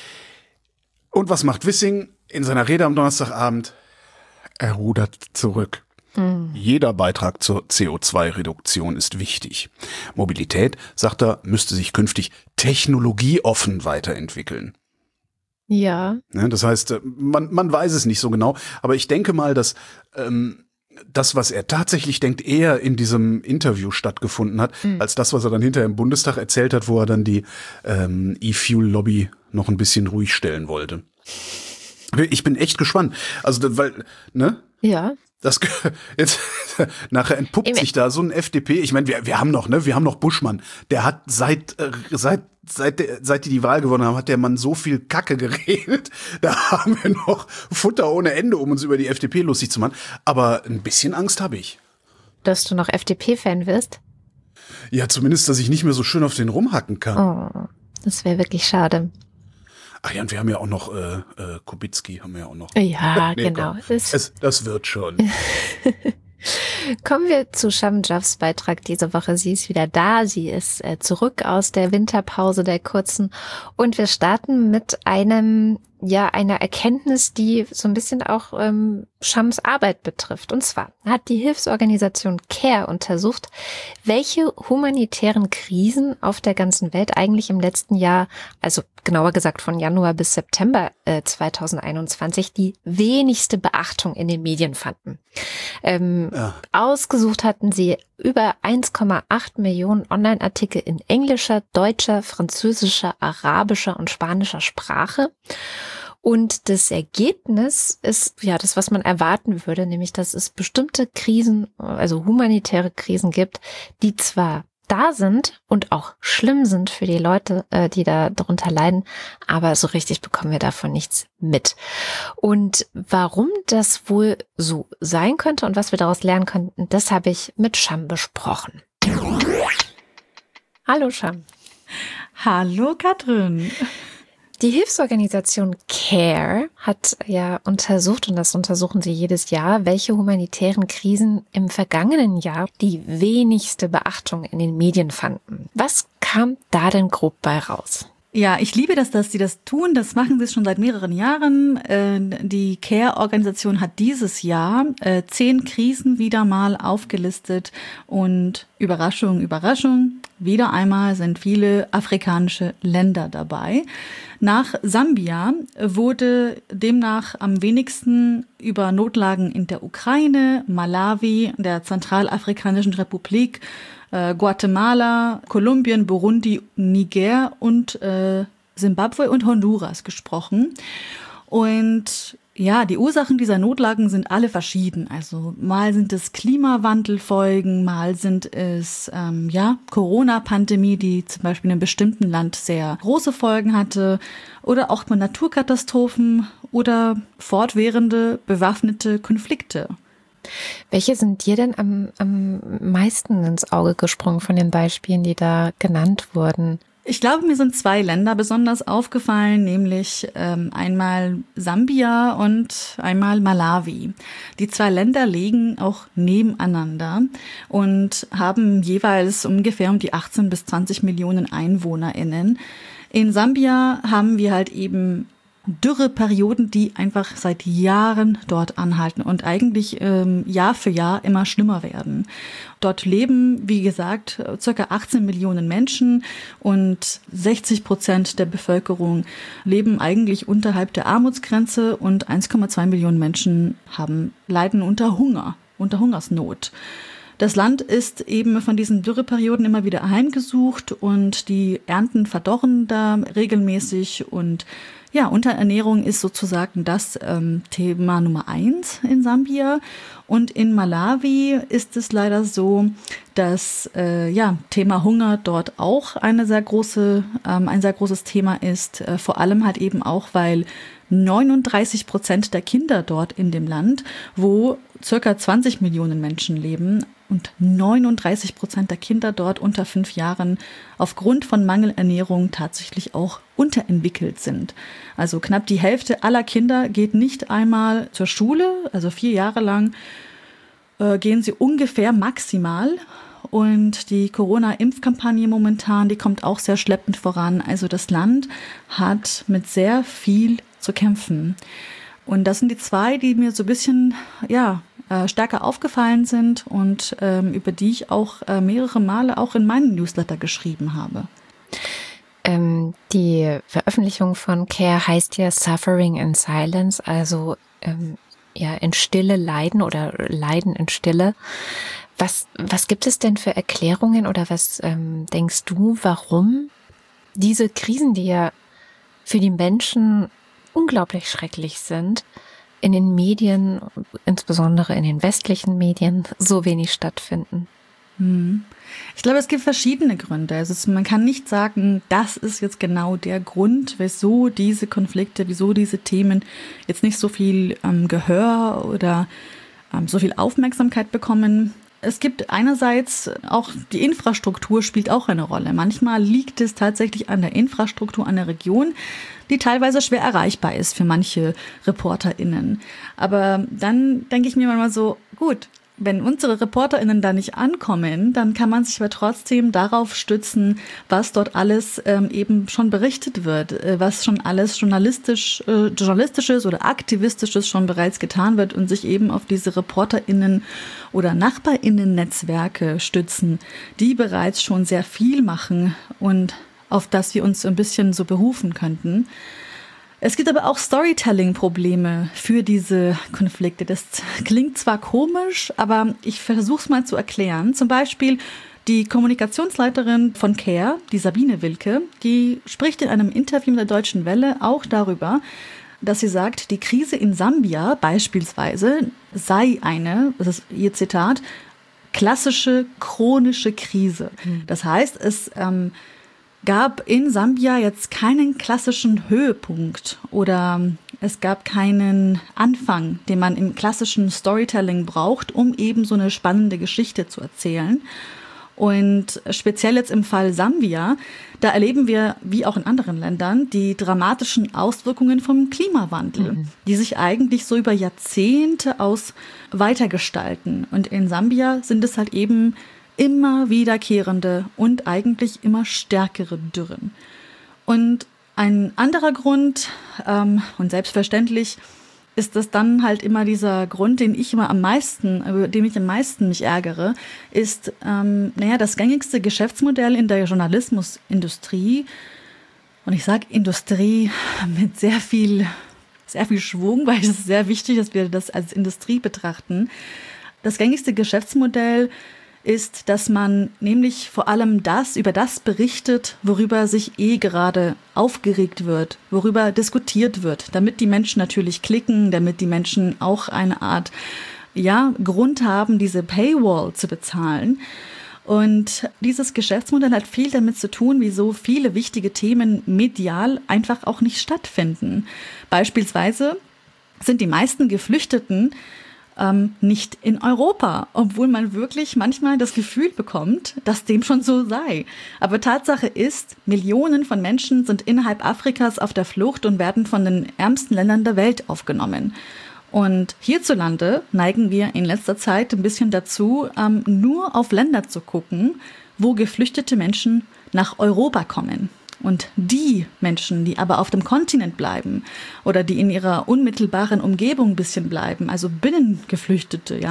Speaker 4: Und was macht Wissing in seiner Rede am Donnerstagabend? Er rudert zurück. Jeder Beitrag zur CO2-Reduktion ist wichtig. Mobilität, sagt er, müsste sich künftig technologieoffen weiterentwickeln.
Speaker 2: Ja.
Speaker 4: Das heißt, man weiß es nicht so genau, aber ich denke mal, dass das, was er tatsächlich denkt, eher in diesem Interview stattgefunden hat, als das, was er dann hinterher im Bundestag erzählt hat, wo er dann die E-Fuel-Lobby noch ein bisschen ruhig stellen wollte. Ich bin echt gespannt. Also, weil, ne?
Speaker 2: Ja.
Speaker 4: Das jetzt nachher entpuppt sich da so ein FDP. Ich meine, wir haben noch Buschmann. Der hat seit die Wahl gewonnen haben, hat der Mann so viel Kacke geredet. Da haben wir noch Futter ohne Ende, um uns über die FDP lustig zu machen. Aber ein bisschen Angst habe ich.
Speaker 2: Dass du noch FDP-Fan wirst?
Speaker 4: Ja, zumindest, dass ich nicht mehr so schön auf den rumhacken kann.
Speaker 2: Oh, das wäre wirklich schade.
Speaker 4: Ach ja, und wir haben ja auch noch Kubicki, haben wir ja auch noch.
Speaker 2: Ja, nee, genau.
Speaker 4: Das wird schon.
Speaker 2: Kommen wir zu Sham Jaffs Beitrag diese Woche. Sie ist wieder da. Sie ist zurück aus der Winterpause der kurzen. Und wir starten mit einer Erkenntnis, die so ein bisschen auch Shams Arbeit betrifft. Und zwar hat die Hilfsorganisation CARE untersucht, welche humanitären Krisen auf der ganzen Welt eigentlich im letzten Jahr, also genauer gesagt von Januar bis September 2021, die wenigste Beachtung in den Medien fanden. Ausgesucht hatten sie über 1,8 Millionen Online-Artikel in englischer, deutscher, französischer, arabischer und spanischer Sprache. Und das Ergebnis ist ja das, was man erwarten würde, nämlich dass es bestimmte Krisen, also humanitäre Krisen gibt, die zwar da sind und auch schlimm sind für die Leute, die da darunter leiden, aber so richtig bekommen wir davon nichts mit. Und warum das wohl so sein könnte und was wir daraus lernen könnten, das habe ich mit Sham besprochen. Hallo Sham.
Speaker 5: Hallo Katrin.
Speaker 2: Die Hilfsorganisation CARE hat ja untersucht, und das untersuchen sie jedes Jahr, welche humanitären Krisen im vergangenen Jahr die wenigste Beachtung in den Medien fanden. Was kam da denn grob bei raus?
Speaker 5: Ja, ich liebe das, dass sie das tun. Das machen sie schon seit mehreren Jahren. Die CARE-Organisation hat dieses Jahr 10 Krisen wieder mal aufgelistet. Und Überraschung, Überraschung, wieder einmal sind viele afrikanische Länder dabei. Nach Sambia wurde demnach am wenigsten über Notlagen in der Ukraine, Malawi, der Zentralafrikanischen Republik, Guatemala, Kolumbien, Burundi, Niger und Simbabwe und Honduras gesprochen. Und ja, die Ursachen dieser Notlagen sind alle verschieden. Also mal sind es Klimawandelfolgen, mal sind es Corona-Pandemie, die zum Beispiel in einem bestimmten Land sehr große Folgen hatte, oder auch mal Naturkatastrophen oder fortwährende bewaffnete Konflikte.
Speaker 2: Welche sind dir denn am meisten ins Auge gesprungen von den Beispielen, die da genannt wurden?
Speaker 5: Ich glaube, mir sind 2 Länder besonders aufgefallen, nämlich einmal Sambia und einmal Malawi. Die 2 Länder liegen auch nebeneinander und haben jeweils ungefähr um die 18 bis 20 Millionen EinwohnerInnen. In Sambia haben wir halt eben Dürreperioden, die einfach seit Jahren dort anhalten und eigentlich Jahr für Jahr immer schlimmer werden. Dort leben, wie gesagt, ca. 18 Millionen Menschen und 60% der Bevölkerung leben eigentlich unterhalb der Armutsgrenze und 1,2 Millionen Menschen leiden unter Hungersnot. Das Land ist eben von diesen Dürreperioden immer wieder heimgesucht und die Ernten verdorren da regelmäßig und ja, Unterernährung ist sozusagen das Thema Nummer 1 in Sambia. Und in Malawi ist es leider so, dass Thema Hunger dort auch ein sehr großes Thema ist. Vor allem halt eben auch, weil 39% der Kinder dort in dem Land, wo circa 20 Millionen Menschen leben, und 39% der Kinder dort unter 5 Jahren aufgrund von Mangelernährung tatsächlich auch unterentwickelt sind. Also knapp die Hälfte aller Kinder geht nicht einmal zur Schule, also 4 Jahre lang gehen sie ungefähr maximal. Und die Corona-Impfkampagne momentan, die kommt auch sehr schleppend voran. Also das Land hat mit sehr viel zu kämpfen. Und das sind die 2, die mir so ein bisschen, stärker aufgefallen sind und über die ich auch mehrere Male auch in meinen Newsletter geschrieben habe.
Speaker 2: Die Veröffentlichung von CARE heißt ja Suffering in Silence, also in Stille leiden oder Leiden in Stille. Was gibt es denn für Erklärungen oder was denkst du, warum diese Krisen, die ja für die Menschen unglaublich schrecklich sind, in den Medien, insbesondere in den westlichen Medien, so wenig stattfinden?
Speaker 5: Ich glaube, es gibt verschiedene Gründe. Also man kann nicht sagen, das ist jetzt genau der Grund, wieso diese Konflikte, wieso diese Themen jetzt nicht so viel Gehör oder so viel Aufmerksamkeit bekommen. Es gibt einerseits auch die Infrastruktur spielt auch eine Rolle. Manchmal liegt es tatsächlich an der Infrastruktur einer Region, die teilweise schwer erreichbar ist für manche ReporterInnen. Aber dann denke ich mir manchmal so, gut, wenn unsere ReporterInnen da nicht ankommen, dann kann man sich aber trotzdem darauf stützen, was dort alles eben schon berichtet wird, was schon alles journalistisches oder aktivistisches schon bereits getan wird und sich eben auf diese ReporterInnen oder NachbarInnen-Netzwerke stützen, die bereits schon sehr viel machen und auf das wir uns ein bisschen so berufen könnten. Es gibt aber auch Storytelling-Probleme für diese Konflikte. Das klingt zwar komisch, aber ich versuche es mal zu erklären. Zum Beispiel die Kommunikationsleiterin von CARE, die Sabine Wilke, die spricht in einem Interview mit der Deutschen Welle auch darüber, dass sie sagt, die Krise in Sambia beispielsweise sei eine, das ist ihr Zitat, klassische chronische Krise. Das heißt, es gab in Sambia jetzt keinen klassischen Höhepunkt oder es gab keinen Anfang, den man im klassischen Storytelling braucht, um eben so eine spannende Geschichte zu erzählen. Und speziell jetzt im Fall Sambia, da erleben wir, wie auch in anderen Ländern, die dramatischen Auswirkungen vom Klimawandel, die sich eigentlich so über Jahrzehnte aus weitergestalten. Und in Sambia sind es halt eben immer wiederkehrende und eigentlich immer stärkere Dürren. Und ein anderer Grund, und selbstverständlich ist das dann halt immer dieser Grund, über den ich am meisten mich ärgere, ist, das gängigste Geschäftsmodell in der Journalismusindustrie, und ich sage Industrie mit sehr viel Schwung, weil es ist sehr wichtig, dass wir das als Industrie betrachten. Das gängigste Geschäftsmodell ist, dass man nämlich vor allem über das berichtet, worüber sich gerade aufgeregt wird, worüber diskutiert wird, damit die Menschen natürlich klicken, damit die Menschen auch eine Art, Grund haben, diese Paywall zu bezahlen. Und dieses Geschäftsmodell hat viel damit zu tun, wieso viele wichtige Themen medial einfach auch nicht stattfinden. Beispielsweise sind die meisten Geflüchteten nicht in Europa, obwohl man wirklich manchmal das Gefühl bekommt, dass dem schon so sei. Aber Tatsache ist, Millionen von Menschen sind innerhalb Afrikas auf der Flucht und werden von den ärmsten Ländern der Welt aufgenommen. Und hierzulande neigen wir in letzter Zeit ein bisschen dazu, nur auf Länder zu gucken, wo geflüchtete Menschen nach Europa kommen. Und die Menschen, die aber auf dem Kontinent bleiben oder die in ihrer unmittelbaren Umgebung ein bisschen bleiben, also Binnengeflüchtete,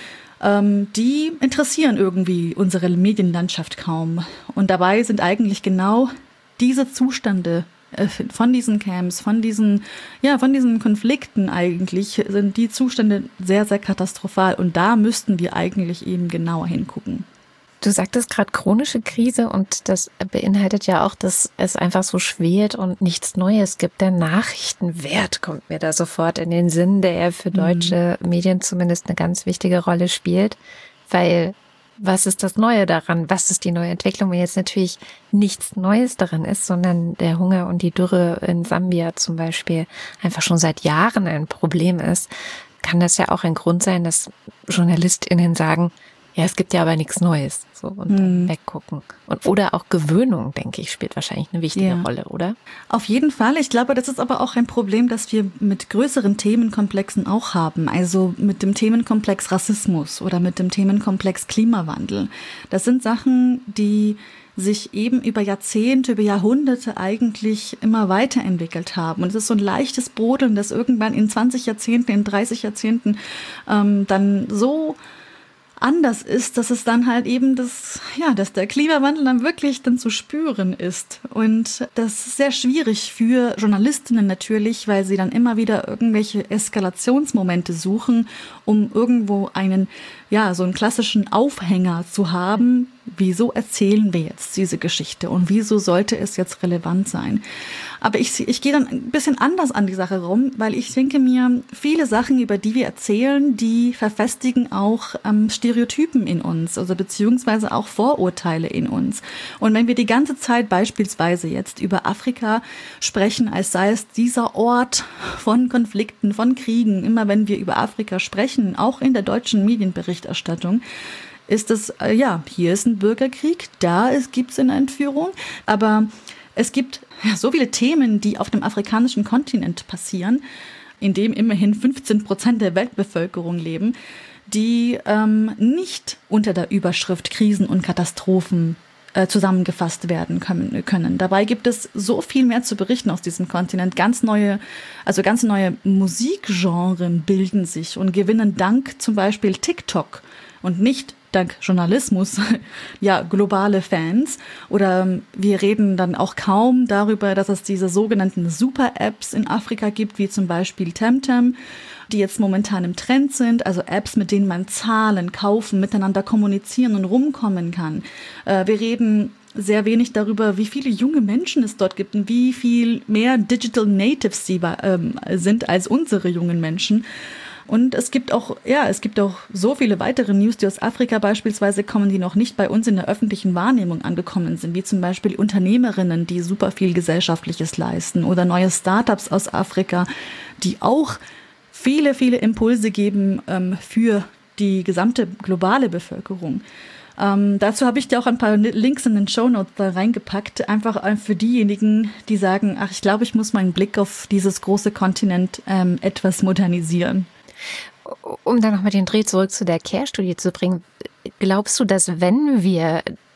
Speaker 5: die interessieren irgendwie unsere Medienlandschaft kaum. Und dabei sind eigentlich genau diese Zustände von diesen Camps, von diesen Konflikten eigentlich, sind die Zustände sehr, sehr katastrophal. Und da müssten wir eigentlich eben genauer hingucken.
Speaker 2: Du sagtest gerade chronische Krise, und das beinhaltet ja auch, dass es einfach so schwelt und nichts Neues gibt. Der Nachrichtenwert kommt mir da sofort in den Sinn, der ja für deutsche Medien zumindest eine ganz wichtige Rolle spielt. Weil, was ist das Neue daran? Was ist die neue Entwicklung? Wenn jetzt natürlich nichts Neues daran ist, sondern der Hunger und die Dürre in Sambia zum Beispiel einfach schon seit Jahren ein Problem ist, kann das ja auch ein Grund sein, dass JournalistInnen sagen, ja, es gibt ja aber nichts Neues, so, und dann weggucken. Oder auch Gewöhnung, denke ich, spielt wahrscheinlich eine wichtige Rolle, oder?
Speaker 5: Auf jeden Fall. Ich glaube, das ist aber auch ein Problem, das wir mit größeren Themenkomplexen auch haben. Also mit dem Themenkomplex Rassismus oder mit dem Themenkomplex Klimawandel. Das sind Sachen, die sich eben über Jahrzehnte, über Jahrhunderte eigentlich immer weiterentwickelt haben. Und es ist so ein leichtes Brodeln, das irgendwann in 20 Jahrzehnten, in 30 Jahrzehnten dann so anders ist, dass es dann halt eben dass der Klimawandel dann wirklich dann zu spüren ist. Und das ist sehr schwierig für Journalistinnen natürlich, weil sie dann immer wieder irgendwelche Eskalationsmomente suchen, um irgendwo so einen klassischen Aufhänger zu haben. Wieso erzählen wir jetzt diese Geschichte und wieso sollte es jetzt relevant sein? Aber ich gehe dann ein bisschen anders an die Sache rum, weil ich denke mir, viele Sachen, über die wir erzählen, die verfestigen auch Stereotypen in uns, also beziehungsweise auch Vorurteile in uns. Und wenn wir die ganze Zeit beispielsweise jetzt über Afrika sprechen, als sei es dieser Ort von Konflikten, von Kriegen, immer wenn wir über Afrika sprechen, auch in der deutschen Medienberichterstattung, ist es, hier ist ein Bürgerkrieg, gibt es eine Entführung, aber es gibt so viele Themen, die auf dem afrikanischen Kontinent passieren, in dem immerhin 15% der Weltbevölkerung leben, die nicht unter der Überschrift Krisen und Katastrophen zusammengefasst werden können. Dabei gibt es so viel mehr zu berichten aus diesem Kontinent. Ganz neue Musikgenren bilden sich und gewinnen dank zum Beispiel TikTok und nicht dank Journalismus, globale Fans. Oder wir reden dann auch kaum darüber, dass es diese sogenannten Super-Apps in Afrika gibt, wie zum Beispiel Temtem, die jetzt momentan im Trend sind, also Apps, mit denen man zahlen, kaufen, miteinander kommunizieren und rumkommen kann. Wir reden sehr wenig darüber, wie viele junge Menschen es dort gibt und wie viel mehr Digital Natives sie sind als unsere jungen Menschen. Und es gibt auch so viele weitere News, die aus Afrika beispielsweise kommen, die noch nicht bei uns in der öffentlichen Wahrnehmung angekommen sind, wie zum Beispiel Unternehmerinnen, die super viel Gesellschaftliches leisten, oder neue Startups aus Afrika, die auch viele, viele Impulse geben für die gesamte globale Bevölkerung. Dazu habe ich dir auch ein paar Links in den Shownotes da reingepackt, einfach für diejenigen, die sagen, ich glaube, ich muss meinen Blick auf dieses große Kontinent etwas modernisieren.
Speaker 2: Um dann nochmal den Dreh zurück zu der CARE-Studie zu bringen, glaubst du, dass wenn wir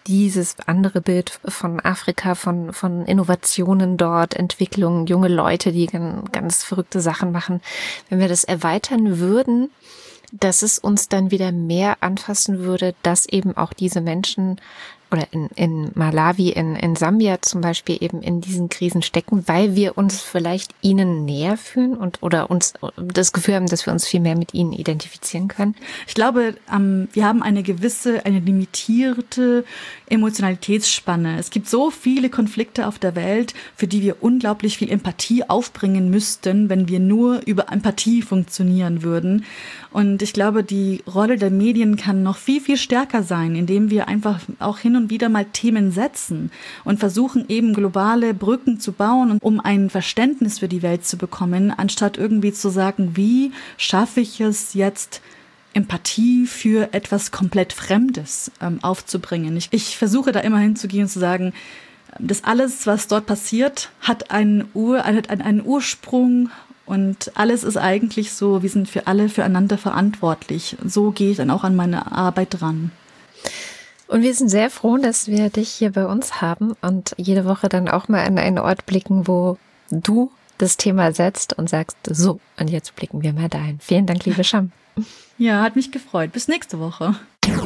Speaker 2: dieses andere Bild von Afrika, von Innovationen dort, Entwicklung, junge Leute, die ganz verrückte Sachen machen, wenn wir das erweitern würden, dass es uns dann wieder mehr anfassen würde, dass eben auch diese Menschen oder in Malawi, in Sambia zum Beispiel eben in diesen Krisen stecken, weil wir uns vielleicht ihnen näher fühlen oder uns das Gefühl haben, dass wir uns viel mehr mit ihnen identifizieren können?
Speaker 5: Ich glaube, wir haben eine limitierte Emotionalitätsspanne. Es gibt so viele Konflikte auf der Welt, für die wir unglaublich viel Empathie aufbringen müssten, wenn wir nur über Empathie funktionieren würden. Und ich glaube, die Rolle der Medien kann noch viel, viel stärker sein, indem wir einfach auch hin und wieder mal Themen setzen und versuchen eben globale Brücken zu bauen, um ein Verständnis für die Welt zu bekommen, anstatt irgendwie zu sagen, wie schaffe ich es jetzt, Empathie für etwas komplett Fremdes aufzubringen. Ich versuche da immer hinzugehen und zu sagen, das alles, was dort passiert, hat einen Ursprung. Und alles ist eigentlich so, wir sind für alle füreinander verantwortlich. So gehe ich dann auch an meine Arbeit dran.
Speaker 2: Und wir sind sehr froh, dass wir dich hier bei uns haben und jede Woche dann auch mal an einen Ort blicken, wo du das Thema setzt und sagst, so, und jetzt blicken wir mal dahin. Vielen Dank, liebe Sham.
Speaker 5: Ja, hat mich gefreut. Bis nächste Woche.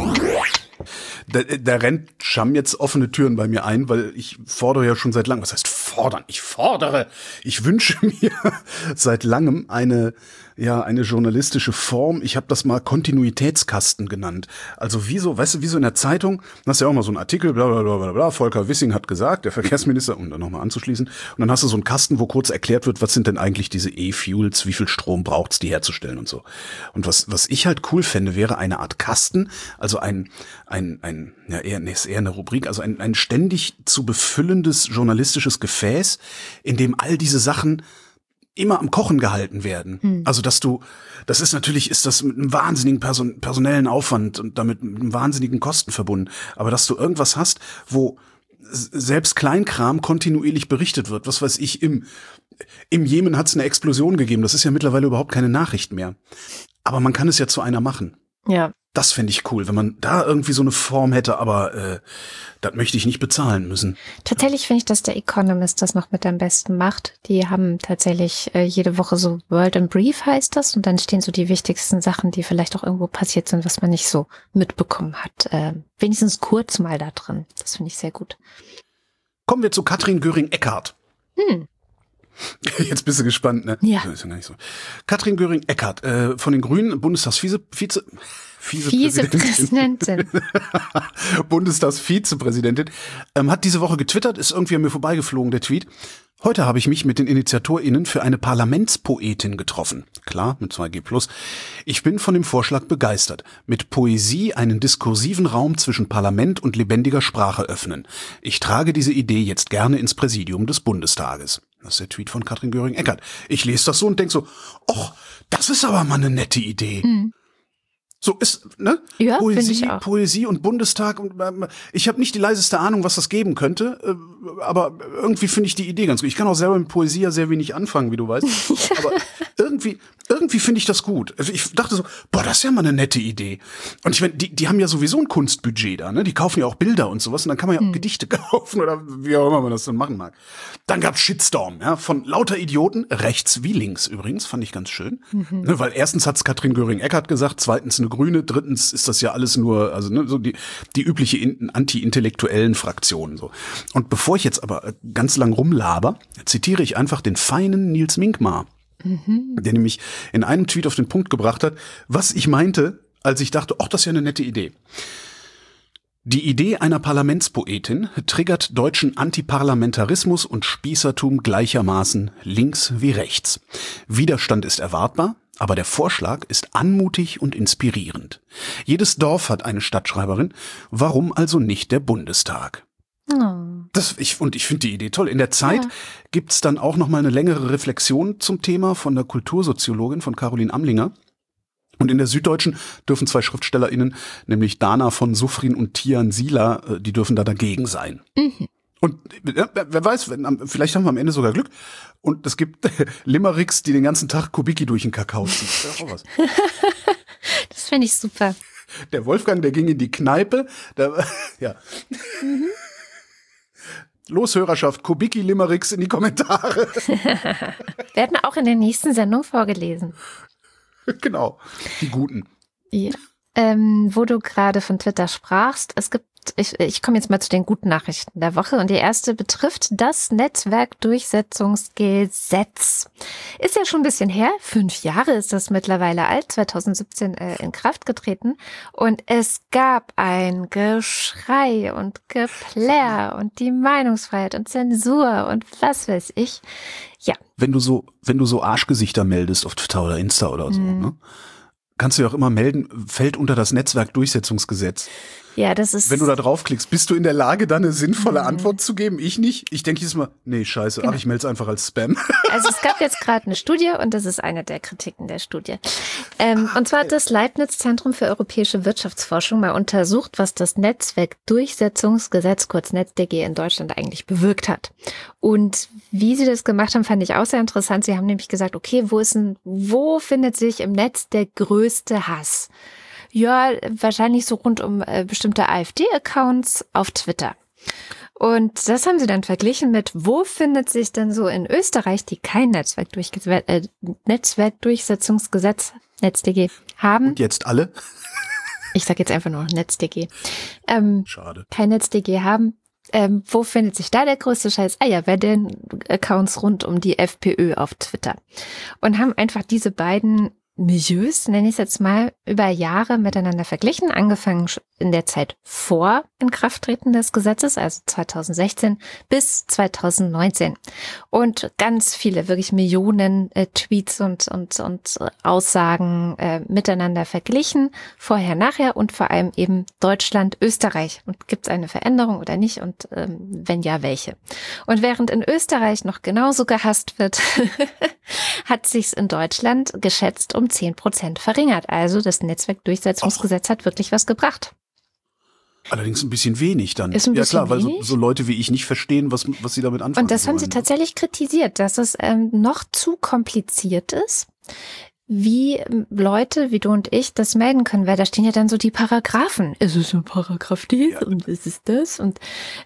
Speaker 4: Da rennt Sham jetzt offene Türen bei mir ein, weil ich fordere ja schon seit langem, was heißt fordern? Ich wünsche mir seit langem eine journalistische Form. Ich habe das mal Kontinuitätskasten genannt. Also wie so in der Zeitung, hast du ja auch mal so einen Artikel, bla bla bla bla bla, Volker Wissing hat gesagt, der Verkehrsminister, um dann nochmal anzuschließen, und dann hast du so einen Kasten, wo kurz erklärt wird, was sind denn eigentlich diese E-Fuels, wie viel Strom braucht's, die herzustellen und so. Und was ich halt cool fände, wäre eine Art Kasten, also ist eher eine Rubrik, also ein ständig zu befüllendes journalistisches Gefäß, in dem all diese Sachen immer am Kochen gehalten werden. Also ist das mit einem wahnsinnigen personellen Aufwand und damit mit einem wahnsinnigen Kosten verbunden. Aber dass du irgendwas hast, wo selbst Kleinkram kontinuierlich berichtet wird. Was weiß ich, im Jemen hat es eine Explosion gegeben. Das ist ja mittlerweile überhaupt keine Nachricht mehr. Aber man kann es ja zu einer machen.
Speaker 2: Ja.
Speaker 4: Das fände ich cool, wenn man da irgendwie so eine Form hätte, aber das möchte ich nicht bezahlen müssen.
Speaker 2: Tatsächlich finde ich, dass der Economist das noch mit am besten macht. Die haben tatsächlich jede Woche so World in Brief heißt das und dann stehen so die wichtigsten Sachen, die vielleicht auch irgendwo passiert sind, was man nicht so mitbekommen hat. Wenigstens kurz mal da drin. Das finde ich sehr gut.
Speaker 4: Kommen wir zu Katrin Göring-Eckardt. Jetzt bist du gespannt, ne?
Speaker 2: Ja.
Speaker 4: Das ist ja gar nicht so. Katrin Göring-Eckardt von den Grünen,
Speaker 2: Vizepräsidentin.
Speaker 4: Bundestagsvizepräsidentin, hat diese Woche getwittert, ist irgendwie an mir vorbeigeflogen, der Tweet. Heute habe ich mich mit den InitiatorInnen für eine Parlamentspoetin getroffen. Klar, mit 2G+. Ich bin von dem Vorschlag begeistert. Mit Poesie einen diskursiven Raum zwischen Parlament und lebendiger Sprache öffnen. Ich trage diese Idee jetzt gerne ins Präsidium des Bundestages. Das ist der Tweet von Katrin Göring-Eckardt. Ich lese das so und denke so, och, das ist aber mal eine nette Idee. So ist, ne?
Speaker 2: Ja, auch.
Speaker 4: Poesie und Bundestag und ich habe nicht die leiseste Ahnung, was das geben könnte, aber irgendwie finde ich die Idee ganz gut. Ich kann auch selber mit Poesie ja sehr wenig anfangen, wie du weißt, aber irgendwie finde ich das gut. Also ich dachte so, boah, das ist ja mal eine nette Idee. Und ich meine, die haben ja sowieso ein Kunstbudget da, ne? Die kaufen ja auch Bilder und sowas und dann kann man ja auch Gedichte kaufen oder wie auch immer man das dann machen mag. Dann gab's Shitstorm, ja, von lauter Idioten, rechts wie links übrigens, fand ich ganz schön, ne? Weil erstens hat's Katrin Göring-Eckardt gesagt, zweitens eine Grüne, drittens ist das ja alles nur, also ne, so die übliche anti-intellektuellen Fraktionen so. Und bevor ich jetzt aber ganz lang rumlaber, zitiere ich einfach den feinen Nils Minkmar, der nämlich in einem Tweet auf den Punkt gebracht hat, was ich meinte, als ich dachte, ach, das ist ja eine nette Idee. Die Idee einer Parlamentspoetin triggert deutschen Antiparlamentarismus und Spießertum gleichermaßen links wie rechts. Widerstand ist erwartbar, aber der Vorschlag ist anmutig und inspirierend. Jedes Dorf hat eine Stadtschreiberin, warum also nicht der Bundestag? Ich finde die Idee toll. In der Zeit gibt's dann auch noch mal eine längere Reflexion zum Thema von der Kultursoziologin von Caroline Amlinger. Und in der Süddeutschen dürfen 2 SchriftstellerInnen, nämlich Dana von Suffrin und Tian Sila, die dürfen da dagegen sein. Und wer weiß, vielleicht haben wir am Ende sogar Glück. Und es gibt Limericks, die den ganzen Tag Kubicki durch den Kakao ziehen. Das ist auch was.
Speaker 2: Das finde ich super.
Speaker 4: Der Wolfgang, der ging in die Kneipe. Ja. Los, Hörerschaft, Kubicki-Limericks in die Kommentare.
Speaker 2: Werden auch in der nächsten Sendung vorgelesen.
Speaker 4: Genau, die Guten.
Speaker 2: Ja. Wo du gerade von Twitter sprachst, ich komme jetzt mal zu den guten Nachrichten der Woche und die erste betrifft das Netzwerkdurchsetzungsgesetz. Ist ja schon ein bisschen her, 5 Jahre ist das mittlerweile alt, 2017 in Kraft getreten und es gab ein Geschrei und Geplärr und die Meinungsfreiheit und Zensur und was weiß ich. Ja.
Speaker 4: Wenn du so Arschgesichter meldest auf Twitter oder Insta oder so, ne? Kannst du ja auch immer melden, fällt unter das Netzwerkdurchsetzungsgesetz.
Speaker 2: Ja, das ist.
Speaker 4: Wenn du da draufklickst, bist du in der Lage, da eine sinnvolle Antwort zu geben? Ich nicht. Ich denke jedes Mal, nee, scheiße,
Speaker 2: genau.
Speaker 4: Ich melde es einfach als Spam.
Speaker 2: Also es gab jetzt gerade eine Studie und das ist eine der Kritiken der Studie. Und zwar hat das Leibniz-Zentrum für europäische Wirtschaftsforschung mal untersucht, was das Netzwerkdurchsetzungsgesetz, kurz NetzDG, in Deutschland eigentlich bewirkt hat. Und wie sie das gemacht haben, fand ich auch sehr interessant. Sie haben nämlich gesagt, okay, wo findet sich im Netz der größte Hass? Ja, wahrscheinlich so rund um bestimmte AfD-Accounts auf Twitter. Und das haben sie dann verglichen mit, wo findet sich denn so in Österreich, die kein Netzwerkdurchsetzungsgesetz, NetzDG, haben.
Speaker 4: Und jetzt alle?
Speaker 2: Ich sage jetzt einfach nur NetzDG.
Speaker 4: Schade.
Speaker 2: Kein NetzDG haben. Wo findet sich da der größte Scheiß? Bei den Accounts rund um die FPÖ auf Twitter. Und haben einfach diese beiden Milieus, nenne ich es jetzt mal, über Jahre miteinander verglichen, angefangen in der Zeit vor Inkrafttreten des Gesetzes, also 2016 bis 2019. Und ganz viele, wirklich Millionen Tweets und Aussagen miteinander verglichen, vorher, nachher und vor allem eben Deutschland, Österreich. Und gibt es eine Veränderung oder nicht? Und wenn ja, welche? Und während in Österreich noch genauso gehasst wird, hat sich's in Deutschland geschätzt um 10% verringert. Also das Netzwerkdurchsetzungsgesetz hat wirklich was gebracht.
Speaker 4: Allerdings ein bisschen wenig dann.
Speaker 2: Ist ein bisschen
Speaker 4: klar, weil
Speaker 2: wenig.
Speaker 4: so Leute wie ich nicht verstehen, was sie damit anfangen
Speaker 2: Und das haben sie
Speaker 4: sollen.
Speaker 2: tatsächlich kritisiert, dass es noch zu kompliziert ist, wie Leute wie du und ich das melden können, weil da stehen ja dann so die Paragraphen. Ist es ein Paragraph dies und ist es das? Und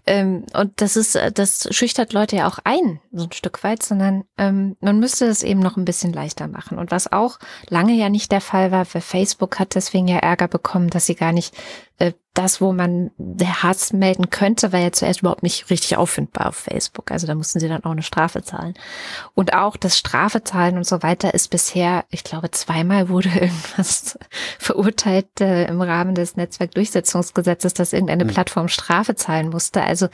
Speaker 2: das schüchtert Leute ja auch ein, so ein Stück weit, sondern man müsste es eben noch ein bisschen leichter machen. Und was auch lange ja nicht der Fall war, weil Facebook hat deswegen ja Ärger bekommen, dass sie gar nicht das, wo man der Hass melden könnte, war ja zuerst überhaupt nicht richtig auffindbar auf Facebook. Also da mussten sie dann auch eine Strafe zahlen. Und auch das Strafe zahlen und so weiter ist bisher, ich glaube, 2-mal wurde irgendwas verurteilt im Rahmen des Netzwerkdurchsetzungsgesetzes, dass irgendeine Plattform Strafe zahlen musste. Also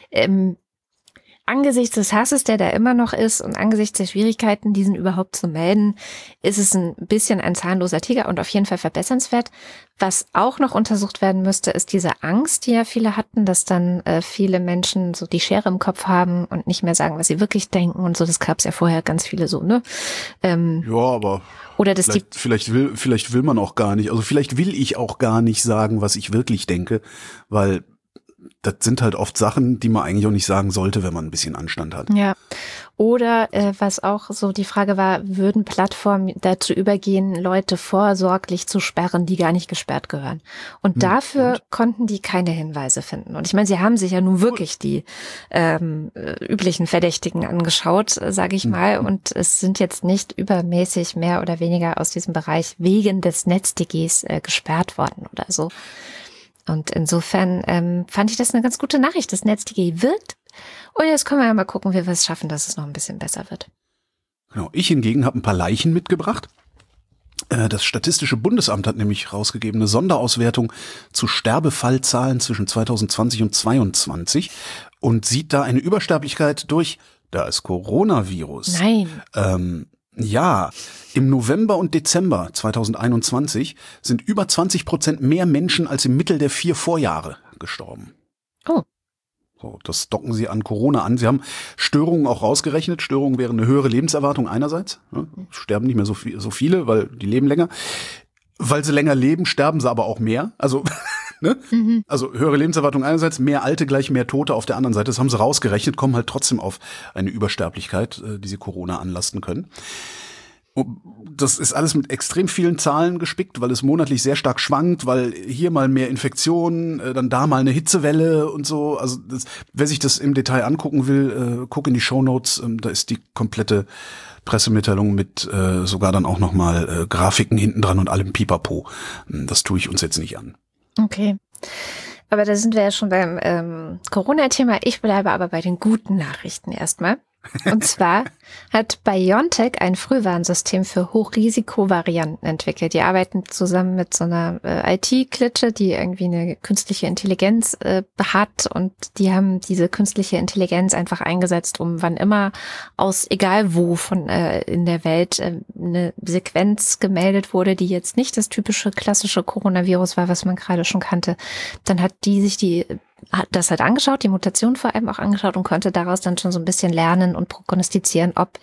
Speaker 2: angesichts des Hasses, der da immer noch ist und angesichts der Schwierigkeiten, diesen überhaupt zu melden, ist es ein bisschen ein zahnloser Tiger und auf jeden Fall verbessernswert. Was auch noch untersucht werden müsste, ist diese Angst, die ja viele hatten, dass dann viele Menschen so die Schere im Kopf haben und nicht mehr sagen, was sie wirklich denken und so. Das gab es ja vorher ganz viele so, ne?
Speaker 4: Ja, aber
Speaker 2: oder dass
Speaker 4: vielleicht will man auch gar nicht, also vielleicht will ich auch gar nicht sagen, was ich wirklich denke, weil das sind halt oft Sachen, die man eigentlich auch nicht sagen sollte, wenn man ein bisschen Anstand hat.
Speaker 2: Ja. Oder was auch so die Frage war, würden Plattformen dazu übergehen, Leute vorsorglich zu sperren, die gar nicht gesperrt gehören. Und dafür konnten die keine Hinweise finden. Und ich meine, sie haben sich ja nun wirklich die üblichen Verdächtigen angeschaut, sage ich mal. Und es sind jetzt nicht übermäßig mehr oder weniger aus diesem Bereich wegen des NetzDGs gesperrt worden oder so. Und insofern fand ich das eine ganz gute Nachricht. Das NetzDG wirkt. Und jetzt können wir ja mal gucken, wie wir es schaffen, dass es noch ein bisschen besser wird.
Speaker 4: Genau. Ich hingegen habe ein paar Leichen mitgebracht. Das Statistische Bundesamt hat nämlich rausgegeben eine Sonderauswertung zu Sterbefallzahlen zwischen 2020 und 2022 und sieht da eine Übersterblichkeit durch das Coronavirus.
Speaker 2: Nein.
Speaker 4: Ja, im November und Dezember 2021 sind über 20% mehr Menschen als im Mittel der 4 Vorjahre gestorben.
Speaker 2: Oh.
Speaker 4: So, das docken sie an Corona an. Sie haben Störungen auch rausgerechnet. Störungen wären eine höhere Lebenserwartung einerseits. Ja, sterben nicht mehr so viele, weil die leben länger. Weil sie länger leben, sterben sie aber auch mehr. Also, ne? Also höhere Lebenserwartung einerseits, mehr Alte gleich mehr Tote auf der anderen Seite. Das haben sie rausgerechnet, kommen halt trotzdem auf eine Übersterblichkeit, die sie Corona anlasten können. Das ist alles mit extrem vielen Zahlen gespickt, weil es monatlich sehr stark schwankt, weil hier mal mehr Infektionen, dann da mal eine Hitzewelle und so. Also wer sich das im Detail angucken will, guck in die Shownotes, da ist die komplette Pressemitteilung mit sogar dann auch nochmal Grafiken hinten dran und allem Pipapo. Das tue ich uns jetzt nicht an.
Speaker 2: Okay. Aber da sind wir ja schon beim Corona-Thema. Ich bleibe aber bei den guten Nachrichten erstmal. Und zwar hat BioNTech ein Frühwarnsystem für Hochrisikovarianten entwickelt. Die arbeiten zusammen mit so einer IT-Klitsche, die irgendwie eine künstliche Intelligenz hat, und die haben diese künstliche Intelligenz einfach eingesetzt, um wann immer aus egal wo von in der Welt eine Sequenz gemeldet wurde, die jetzt nicht das typische klassische Coronavirus war, was man gerade schon kannte. Dann hat die sich das halt angeschaut, die Mutation vor allem auch angeschaut und konnte daraus dann schon so ein bisschen lernen und prognostizieren, ob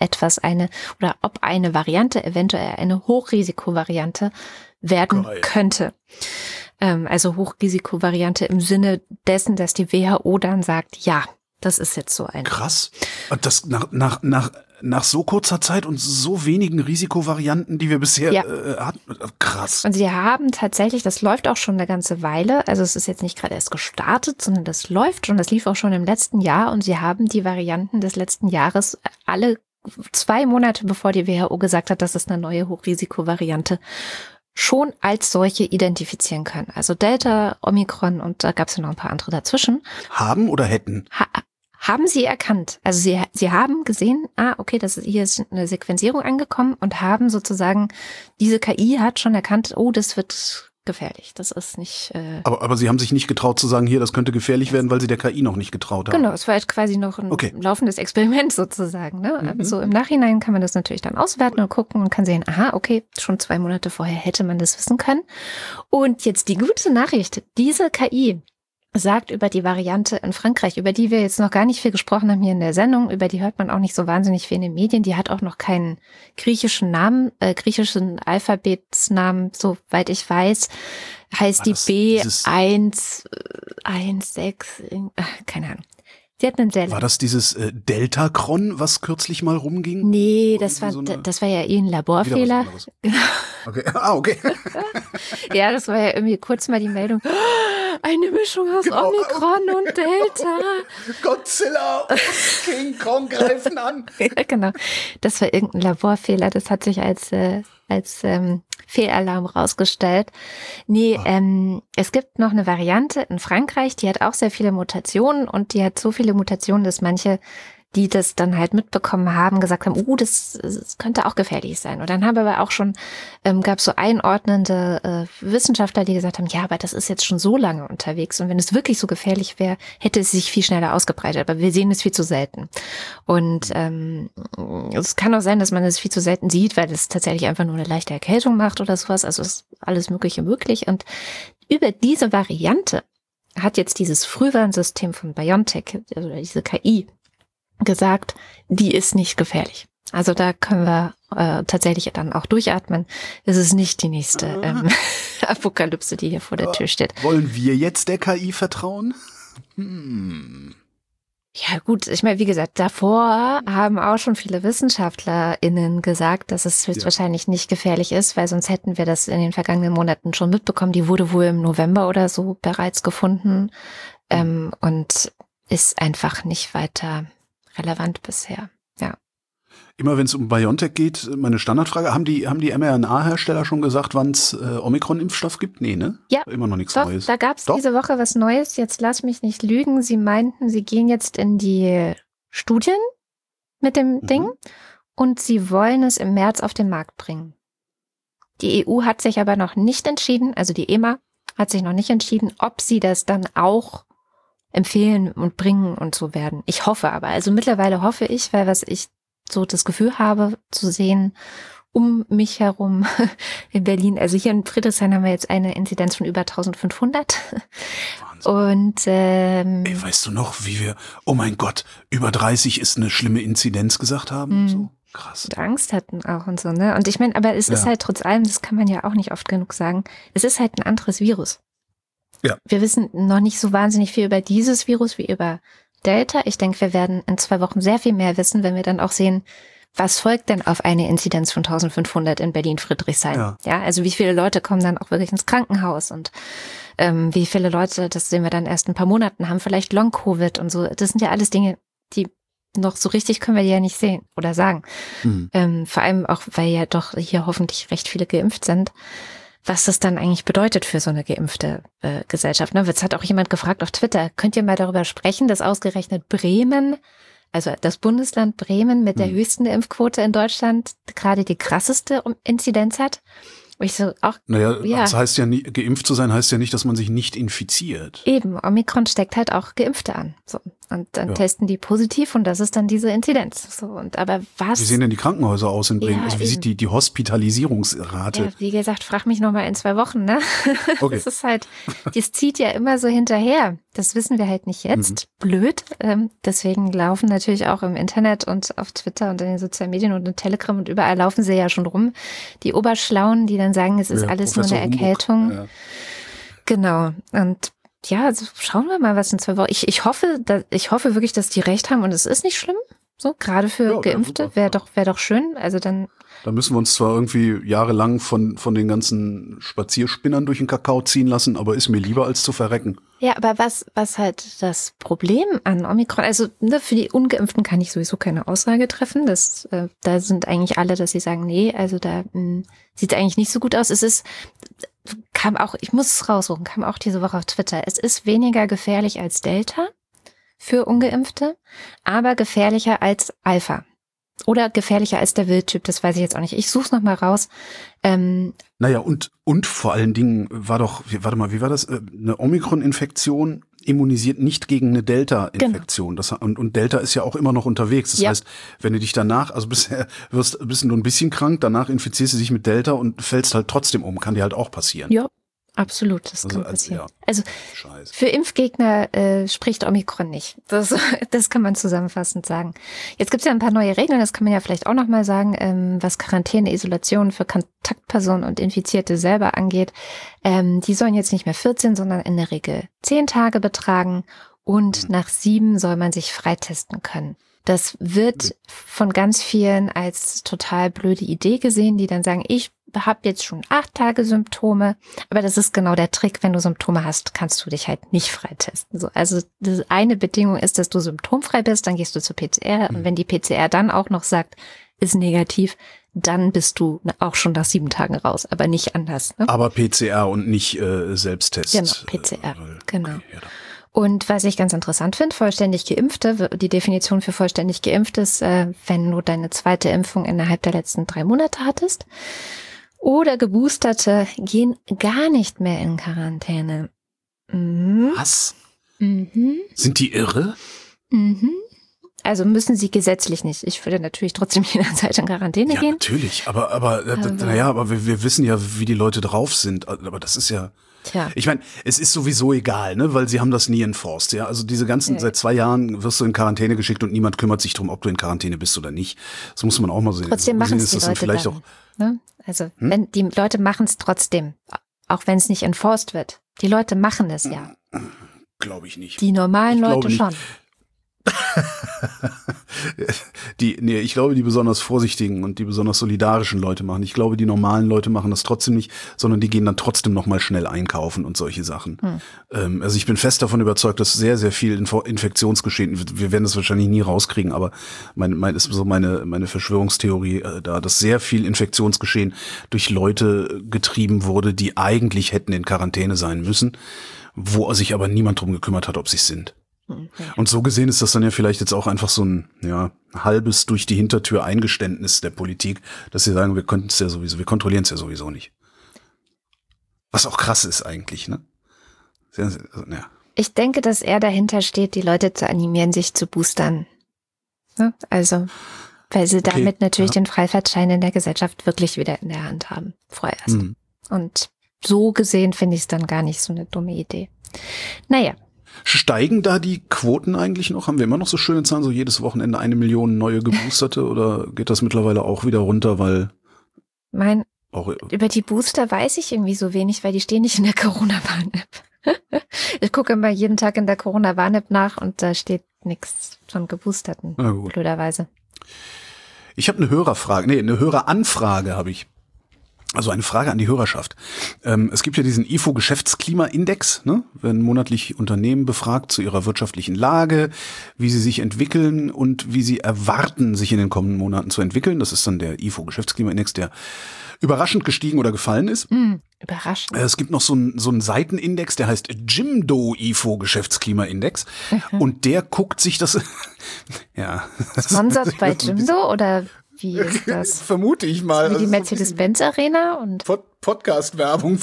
Speaker 2: eine Variante eventuell eine Hochrisikovariante werden könnte. Also Hochrisikovariante im Sinne dessen, dass die WHO dann sagt, ja, das ist jetzt so eine.
Speaker 4: Krass. Und das nach so kurzer Zeit und so wenigen Risikovarianten, die wir bisher hatten. Krass.
Speaker 2: Und sie haben tatsächlich, das läuft auch schon eine ganze Weile, also es ist jetzt nicht gerade erst gestartet, sondern das läuft schon, das lief auch schon im letzten Jahr, und sie haben die Varianten des letzten Jahres alle 2 Monate, bevor die WHO gesagt hat, das ist eine neue Hochrisikovariante, schon als solche identifizieren können. Also Delta, Omikron, und da gab es ja noch ein paar andere dazwischen.
Speaker 4: Haben oder hätten?
Speaker 2: Haben sie erkannt. Also sie haben gesehen, okay, hier ist eine Sequenzierung angekommen, und haben sozusagen, diese KI hat schon erkannt, das wird gefährlich. Das ist nicht...
Speaker 4: Aber sie haben sich nicht getraut zu sagen, hier, das könnte gefährlich werden, weil sie der KI noch nicht getraut haben.
Speaker 2: Genau, es war halt quasi noch ein laufendes Experiment sozusagen. Ne? So im Nachhinein kann man das natürlich dann auswerten und gucken und kann sehen, okay, schon 2 Monate vorher hätte man das wissen können. Und jetzt die gute Nachricht, diese KI sagt über die Variante in Frankreich, über die wir jetzt noch gar nicht viel gesprochen haben hier in der Sendung, über die hört man auch nicht so wahnsinnig viel in den Medien, die hat auch noch keinen griechischen Namen, griechischen Alphabetsnamen, soweit ich weiß, heißt die B116, keine Ahnung. Sie hat einen sehr
Speaker 4: War das dieses Deltacron, was kürzlich mal rumging?
Speaker 2: Nee, das war ja ein Laborfehler.
Speaker 4: Okay. Okay.
Speaker 2: Ja, das war ja irgendwie kurz mal die Meldung. Eine Mischung aus Omikron und Delta.
Speaker 4: Godzilla und King Kong greifen an.
Speaker 2: Ja, genau. Das war irgendein Laborfehler. Das hat sich als Fehlalarm rausgestellt. Nee, es gibt noch eine Variante in Frankreich, die hat auch sehr viele Mutationen, und die hat so viele Mutationen, dass manche, die das dann halt mitbekommen haben, gesagt haben, das könnte auch gefährlich sein. Und dann haben aber auch schon, gab es so einordnende Wissenschaftler, die gesagt haben, ja, aber das ist jetzt schon so lange unterwegs, und wenn es wirklich so gefährlich wäre, hätte es sich viel schneller ausgebreitet. Aber wir sehen es viel zu selten. Und es kann auch sein, dass man es viel zu selten sieht, weil es tatsächlich einfach nur eine leichte Erkältung macht oder sowas. Also ist alles Mögliche möglich. Und über diese Variante hat jetzt dieses Frühwarnsystem von BioNTech, also diese KI, gesagt, die ist nicht gefährlich. Also da können wir tatsächlich dann auch durchatmen. Es ist nicht die nächste Apokalypse, die hier vor der Tür steht.
Speaker 4: Wollen wir jetzt der KI vertrauen?
Speaker 2: Ja gut, ich meine, wie gesagt, davor haben auch schon viele WissenschaftlerInnen gesagt, dass es höchstwahrscheinlich nicht gefährlich ist, weil sonst hätten wir das in den vergangenen Monaten schon mitbekommen. Die wurde wohl im November oder so bereits gefunden und ist einfach nicht weiter relevant bisher. Ja.
Speaker 4: Immer wenn es um BioNTech geht, meine Standardfrage, haben die mRNA-Hersteller schon gesagt, wann es Omikron-Impfstoff gibt? Nee, ne?
Speaker 2: Ja.
Speaker 4: Immer noch nichts
Speaker 2: Doch,
Speaker 4: Neues.
Speaker 2: Da gab es diese Woche was Neues. Jetzt lass mich nicht lügen. Sie meinten, sie gehen jetzt in die Studien mit dem Ding und sie wollen es im März auf den Markt bringen. Die EU hat sich aber noch nicht entschieden, also die EMA hat sich noch nicht entschieden, ob sie das dann auch empfehlen und bringen und so werden. Ich hoffe aber, also mittlerweile hoffe ich, weil was ich so das Gefühl habe zu sehen um mich herum in Berlin, also hier in Friedrichshain haben wir jetzt eine Inzidenz von über 1500. Wahnsinn. Und
Speaker 4: Ey, weißt du noch, wie wir, oh mein Gott, über 30 ist eine schlimme Inzidenz gesagt haben? So krass.
Speaker 2: Und Angst hatten auch und so, ne? Und ich meine, aber es ist halt trotz allem, das kann man ja auch nicht oft genug sagen, es ist halt ein anderes Virus.
Speaker 4: Ja.
Speaker 2: Wir wissen noch nicht so wahnsinnig viel über dieses Virus wie über Delta. Ich denke, wir werden in 2 Wochen sehr viel mehr wissen, wenn wir dann auch sehen, was folgt denn auf eine Inzidenz von 1500 in Berlin-Friedrichshain? Ja, also wie viele Leute kommen dann auch wirklich ins Krankenhaus und wie viele Leute, das sehen wir dann erst in ein paar Monaten, haben vielleicht Long-Covid und so. Das sind ja alles Dinge, die noch so richtig können wir die ja nicht sehen oder sagen. Vor allem auch, weil ja doch hier hoffentlich recht viele geimpft sind, was das dann eigentlich bedeutet für so eine geimpfte Gesellschaft. Ne? Jetzt hat auch jemand gefragt auf Twitter, könnt ihr mal darüber sprechen, dass ausgerechnet Bremen, also das Bundesland Bremen mit der höchsten Impfquote in Deutschland, gerade die krasseste Inzidenz hat? Und ich so, auch,
Speaker 4: das heißt ja, geimpft zu sein heißt ja nicht, dass man sich nicht infiziert.
Speaker 2: Eben, Omikron steckt halt auch Geimpfte an. So. Und dann testen die positiv und das ist dann diese Inzidenz. So. Und aber was?
Speaker 4: Wie sehen denn die Krankenhäuser aus in Bremen?
Speaker 2: Ja,
Speaker 4: also wie sieht die Hospitalisierungsrate?
Speaker 2: Ja, wie gesagt, frag mich nochmal in 2 Wochen, ne?
Speaker 4: Okay.
Speaker 2: Das ist halt, das zieht ja immer so hinterher. Das wissen wir halt nicht jetzt. Blöd. Deswegen laufen natürlich auch im Internet und auf Twitter und in den sozialen Medien und in Telegram und überall laufen sie ja schon rum. Die Oberschlauen, die dann sagen, es ist alles nur eine Erkältung. Ja. Genau. Und ja, also schauen wir mal, was in 2 Wochen. Ich hoffe wirklich, dass die recht haben und es ist nicht schlimm. So, gerade für Geimpfte wäre doch schön. Also dann.
Speaker 4: Da müssen wir uns zwar irgendwie jahrelang von den ganzen Spazierspinnern durch den Kakao ziehen lassen, aber ist mir lieber als zu verrecken.
Speaker 2: Ja, aber was halt das Problem an Omikron, also für die Ungeimpften kann ich sowieso keine Aussage treffen. Da sind eigentlich alle, dass sie sagen, nee, also da sieht es eigentlich nicht so gut aus. Ich muss es raussuchen, kam auch diese Woche auf Twitter. Es ist weniger gefährlich als Delta für Ungeimpfte, aber gefährlicher als Alpha. Oder gefährlicher als der Wildtyp, das weiß ich jetzt auch nicht. Ich suche es nochmal raus.
Speaker 4: Naja, und vor allen Dingen wie war das? Eine Omikron-Infektion immunisiert nicht gegen eine Delta-Infektion. Genau. Und Delta ist ja auch immer noch unterwegs. Das heißt, wenn du dich danach, also bisher bist du nur ein bisschen krank, danach infizierst du dich mit Delta und fällst halt trotzdem um. Kann dir halt auch passieren.
Speaker 2: Ja. Absolut, das kann passieren.
Speaker 4: Ja.
Speaker 2: Also für Impfgegner spricht Omikron nicht. Das kann man zusammenfassend sagen. Jetzt gibt es ja ein paar neue Regeln, das kann man ja vielleicht auch nochmal sagen, was Quarantäne, Isolation für Kontaktpersonen und Infizierte selber angeht. Die sollen jetzt nicht mehr 14, sondern in der Regel 10 Tage betragen und nach 7 soll man sich freitesten können. Das wird von ganz vielen als total blöde Idee gesehen, die dann sagen, ich habe jetzt schon 8 Tage Symptome, aber das ist genau der Trick, wenn du Symptome hast, kannst du dich halt nicht freitesten. So, also das eine Bedingung ist, dass du symptomfrei bist, dann gehst du zur PCR und wenn die PCR dann auch noch sagt, ist negativ, dann bist du auch schon nach 7 Tagen raus, aber nicht anders. Ne?
Speaker 4: Aber PCR und nicht Selbsttest.
Speaker 2: Genau, PCR, genau. Okay, ja. Und was ich ganz interessant finde, vollständig Geimpfte, die Definition für vollständig geimpft ist, wenn du deine 2. Impfung innerhalb der letzten 3 Monate hattest. Oder Geboosterte gehen gar nicht mehr in Quarantäne.
Speaker 4: Was? Sind die irre?
Speaker 2: Also müssen sie gesetzlich nicht. Ich würde natürlich trotzdem jederzeit in Quarantäne gehen.
Speaker 4: Ja, natürlich. Aber wir wissen ja, wie die Leute drauf sind. Aber das ist ja...
Speaker 2: Tja.
Speaker 4: Ich meine, es ist sowieso egal, ne, weil sie haben das nie enforced, ja. Also diese ganzen, seit 2 Jahren wirst du in Quarantäne geschickt und niemand kümmert sich drum, ob du in Quarantäne bist oder nicht. Das muss man auch mal sehen.
Speaker 2: Trotzdem machen es die Leute vielleicht dann, auch. Ne? Also wenn die Leute machen es trotzdem, auch wenn es nicht enforced wird. Die Leute machen es ja.
Speaker 4: Glaube ich nicht.
Speaker 2: Die normalen Leute schon.
Speaker 4: Ich glaube, die besonders vorsichtigen und die besonders solidarischen Leute machen. Ich glaube, die normalen Leute machen das trotzdem nicht, sondern die gehen dann trotzdem noch mal schnell einkaufen und solche Sachen. Also ich bin fest davon überzeugt, dass sehr, sehr viel Infektionsgeschehen, wir werden das wahrscheinlich nie rauskriegen, aber ist so meine Verschwörungstheorie dass sehr viel Infektionsgeschehen durch Leute getrieben wurde, die eigentlich hätten in Quarantäne sein müssen, wo sich aber niemand drum gekümmert hat, ob sie es sind. Okay. Und so gesehen ist das dann ja vielleicht jetzt auch einfach so ein halbes durch die Hintertür Eingeständnis der Politik, dass sie sagen, wir kontrollieren es ja sowieso nicht. Was auch krass ist eigentlich, ne? Ja.
Speaker 2: Ich denke, dass er dahinter steht, die Leute zu animieren, sich zu boostern. Ne? Also, weil sie damit natürlich den Freifahrtschein in der Gesellschaft wirklich wieder in der Hand haben, vorerst. Und so gesehen finde ich es dann gar nicht so eine dumme Idee. Naja.
Speaker 4: Steigen da die Quoten eigentlich noch? Haben wir immer noch so schöne Zahlen, so jedes Wochenende 1 Million neue Geboosterte oder geht das mittlerweile auch wieder runter, weil... Über die Booster weiß ich irgendwie so wenig, weil die stehen nicht in der Corona-Warn-App. Ich gucke immer jeden Tag in der Corona-Warn-App nach und da steht nichts von Geboosterten, blöderweise. Ich habe eine Höreranfrage habe ich. Also eine Frage an die Hörerschaft. Es gibt ja diesen IFO-Geschäftsklimaindex, ne? Werden monatlich Unternehmen befragt zu ihrer wirtschaftlichen Lage, wie sie sich entwickeln und wie sie erwarten, sich in den kommenden Monaten zu entwickeln. Das ist dann der IFO-Geschäftsklimaindex, der überraschend gestiegen oder gefallen ist.
Speaker 2: Überraschend.
Speaker 4: Es gibt noch so einen Seitenindex, der heißt Jimdo IFO-Geschäftsklimaindex. Und der guckt sich das... ja.
Speaker 2: Sponsert bei Jimdo oder... Wie ist das?
Speaker 4: Vermute ich mal.
Speaker 2: Wie die Mercedes-Benz Arena und
Speaker 4: Podcast-Werbung.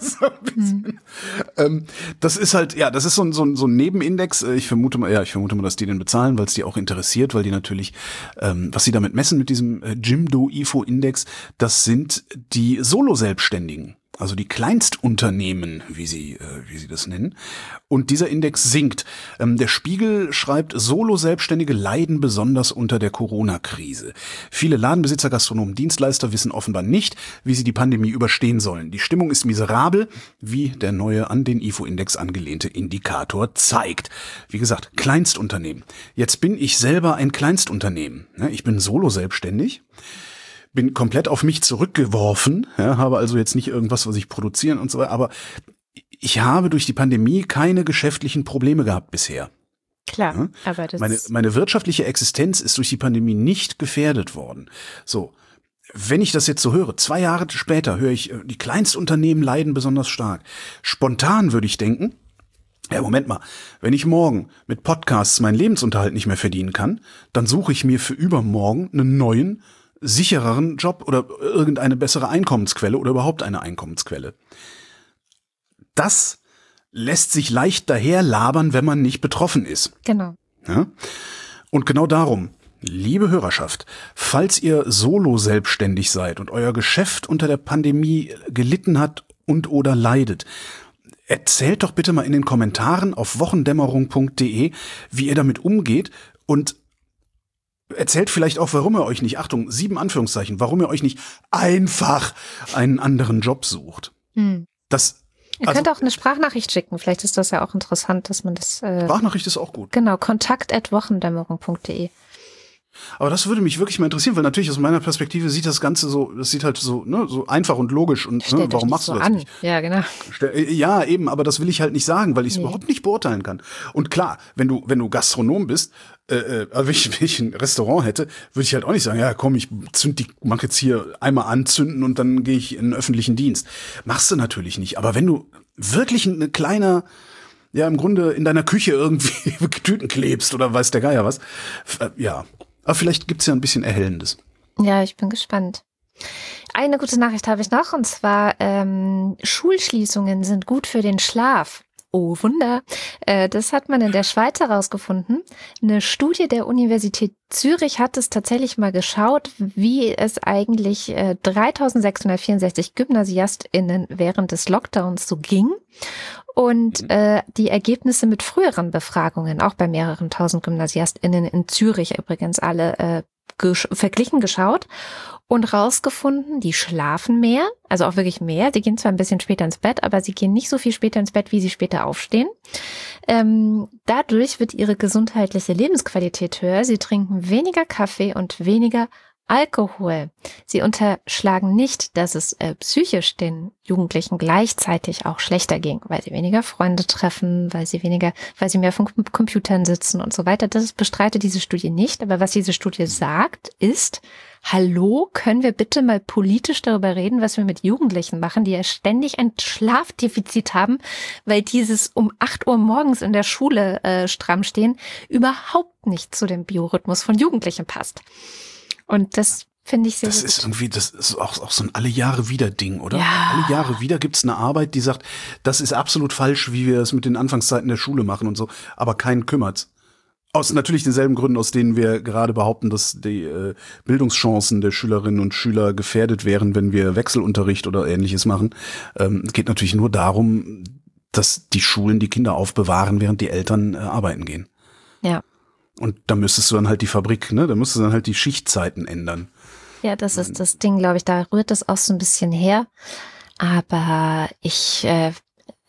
Speaker 4: Das ist halt, ja, das ist so ein Nebenindex. Ich vermute mal, dass die den bezahlen, weil es die auch interessiert, weil die natürlich, was sie damit messen mit diesem Jimdo IFO-Index, das sind die Solo-Selbstständigen. Also die Kleinstunternehmen, wie sie das nennen. Und dieser Index sinkt. Der Spiegel schreibt, Solo-Selbstständige leiden besonders unter der Corona-Krise. Viele Ladenbesitzer, Gastronomen, Dienstleister wissen offenbar nicht, wie sie die Pandemie überstehen sollen. Die Stimmung ist miserabel, wie der neue an den IFO-Index angelehnte Indikator zeigt. Wie gesagt, Kleinstunternehmen. Jetzt bin ich selber ein Kleinstunternehmen. Ich bin Solo-Selbstständig. Bin komplett auf mich zurückgeworfen, ja, habe also jetzt nicht irgendwas, was ich produzieren und so weiter, aber ich habe durch die Pandemie keine geschäftlichen Probleme gehabt bisher.
Speaker 2: Klar,
Speaker 4: ja?
Speaker 2: Aber das
Speaker 4: meine wirtschaftliche Existenz ist durch die Pandemie nicht gefährdet worden. So, wenn ich das jetzt so höre, 2 Jahre später höre ich, die Kleinstunternehmen leiden besonders stark. Spontan würde ich denken, ja, Moment mal, wenn ich morgen mit Podcasts meinen Lebensunterhalt nicht mehr verdienen kann, dann suche ich mir für übermorgen einen neuen, sichereren Job oder irgendeine bessere Einkommensquelle oder überhaupt eine Einkommensquelle. Das lässt sich leicht daherlabern, wenn man nicht betroffen ist.
Speaker 2: Genau.
Speaker 4: Ja? Und genau darum, liebe Hörerschaft, falls ihr solo selbstständig seid und euer Geschäft unter der Pandemie gelitten hat und oder leidet, erzählt doch bitte mal in den Kommentaren auf wochendämmerung.de, wie ihr damit umgeht und erzählt vielleicht auch, warum ihr euch nicht, Achtung, 7 Anführungszeichen, warum ihr euch nicht einfach einen anderen Job sucht.
Speaker 2: Ihr könnt auch eine Sprachnachricht schicken. Vielleicht ist das ja auch interessant, dass man das...
Speaker 4: Sprachnachricht ist auch gut.
Speaker 2: Genau, kontakt@wochendämmerung.de.
Speaker 4: Aber das würde mich wirklich mal interessieren, weil natürlich aus meiner Perspektive sieht das Ganze das sieht halt so, ne, so einfach und logisch und warum machst du das nicht?
Speaker 2: Ja, genau.
Speaker 4: Ja, eben, aber das will ich halt nicht sagen, weil ich es überhaupt nicht beurteilen kann. Und klar, wenn du Gastronom bist, wenn ich ein Restaurant hätte, würde ich halt auch nicht sagen, ja komm, ich mach jetzt hier einmal anzünden und dann gehe ich in den öffentlichen Dienst. Machst du natürlich nicht. Aber wenn du wirklich eine kleine, ja im Grunde in deiner Küche irgendwie Tüten klebst oder weiß der Geier was, ja. Aber vielleicht gibt's ja ein bisschen Erhellendes.
Speaker 2: Ja, ich bin gespannt. Eine gute Nachricht habe ich noch, und zwar Schulschließungen sind gut für den Schlaf. Oh, Wunder. Das hat man in der Schweiz herausgefunden. Eine Studie der Universität Zürich hat es tatsächlich mal geschaut, wie es eigentlich 3.664 GymnasiastInnen während des Lockdowns so ging. Und die Ergebnisse mit früheren Befragungen, auch bei mehreren tausend GymnasiastInnen in Zürich übrigens alle verglichen, geschaut und rausgefunden, die schlafen mehr, also auch wirklich mehr. Sie gehen zwar ein bisschen später ins Bett, aber sie gehen nicht so viel später ins Bett, wie sie später aufstehen. Dadurch wird ihre gesundheitliche Lebensqualität höher. Sie trinken weniger Kaffee und weniger Alkohol. Sie unterschlagen nicht, dass es psychisch den Jugendlichen gleichzeitig auch schlechter ging, weil sie weniger Freunde treffen, weil sie mehr von Computern sitzen und so weiter. Das bestreitet diese Studie nicht. Aber was diese Studie sagt, ist: Hallo, können wir bitte mal politisch darüber reden, was wir mit Jugendlichen machen, die ja ständig ein Schlafdefizit haben, weil dieses um 8 Uhr morgens in der Schule stramm stehen überhaupt nicht zu dem Biorhythmus von Jugendlichen passt. Und das finde ich sehr gut.
Speaker 4: Das ist auch so ein Alle-Jahre-wieder-Ding, oder?
Speaker 2: Ja.
Speaker 4: Alle Jahre wieder gibt's eine Arbeit, die sagt, das ist absolut falsch, wie wir es mit den Anfangszeiten der Schule machen und so, aber keinen kümmert's. Aus natürlich denselben Gründen, aus denen wir gerade behaupten, dass die Bildungschancen der Schülerinnen und Schüler gefährdet wären, wenn wir Wechselunterricht oder Ähnliches machen. Es geht natürlich nur darum, dass die Schulen die Kinder aufbewahren, während die Eltern arbeiten gehen.
Speaker 2: Ja.
Speaker 4: Und da müsstest du dann halt die Fabrik, ne? Da müsstest du dann halt die Schichtzeiten ändern.
Speaker 2: Ja, das ist das Ding, glaube ich. Da rührt das auch so ein bisschen her. Aber ich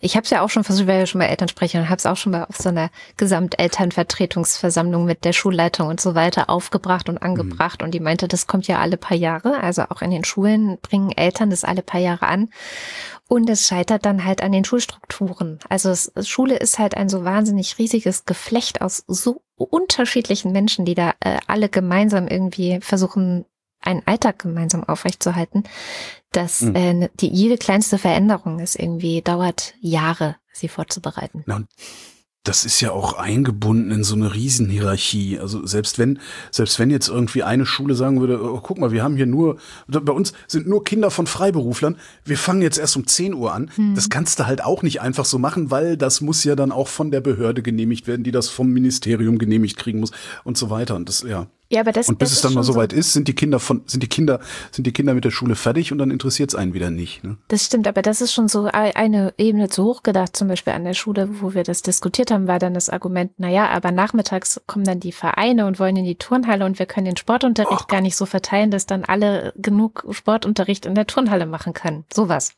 Speaker 2: Ich habe es ja auch schon versucht, ich war ja schon mal Elternsprecher und habe es auch schon mal auf so einer Gesamtelternvertretungsversammlung mit der Schulleitung und so weiter aufgebracht und angebracht. Und die meinte, das kommt ja alle paar Jahre. Also auch in den Schulen bringen Eltern das alle paar Jahre an. Und es scheitert dann halt an den Schulstrukturen. Also Schule ist halt ein so wahnsinnig riesiges Geflecht aus so unterschiedlichen Menschen, die da alle gemeinsam irgendwie versuchen, einen Alltag gemeinsam aufrechtzuerhalten, dass jede kleinste Veränderung ist irgendwie, dauert Jahre, sie vorzubereiten.
Speaker 4: Na, und das ist ja auch eingebunden in so eine Riesenhierarchie. Also selbst wenn jetzt irgendwie eine Schule sagen würde, oh, guck mal, wir haben hier bei uns sind nur Kinder von Freiberuflern, wir fangen jetzt erst um 10 Uhr an. Das kannst du halt auch nicht einfach so machen, weil das muss ja dann auch von der Behörde genehmigt werden, die das vom Ministerium genehmigt kriegen muss und so weiter. Und das, ja.
Speaker 2: Ja, aber
Speaker 4: und bis es dann mal soweit ist, sind die Kinder mit der Schule fertig und dann interessiert es einen wieder nicht. Ne?
Speaker 2: Das stimmt, aber das ist schon so eine Ebene zu hoch gedacht. Zum Beispiel an der Schule, wo wir das diskutiert haben, war dann das Argument, naja, aber nachmittags kommen dann die Vereine und wollen in die Turnhalle und wir können den Sportunterricht gar nicht so verteilen, dass dann alle genug Sportunterricht in der Turnhalle machen können. Sowas.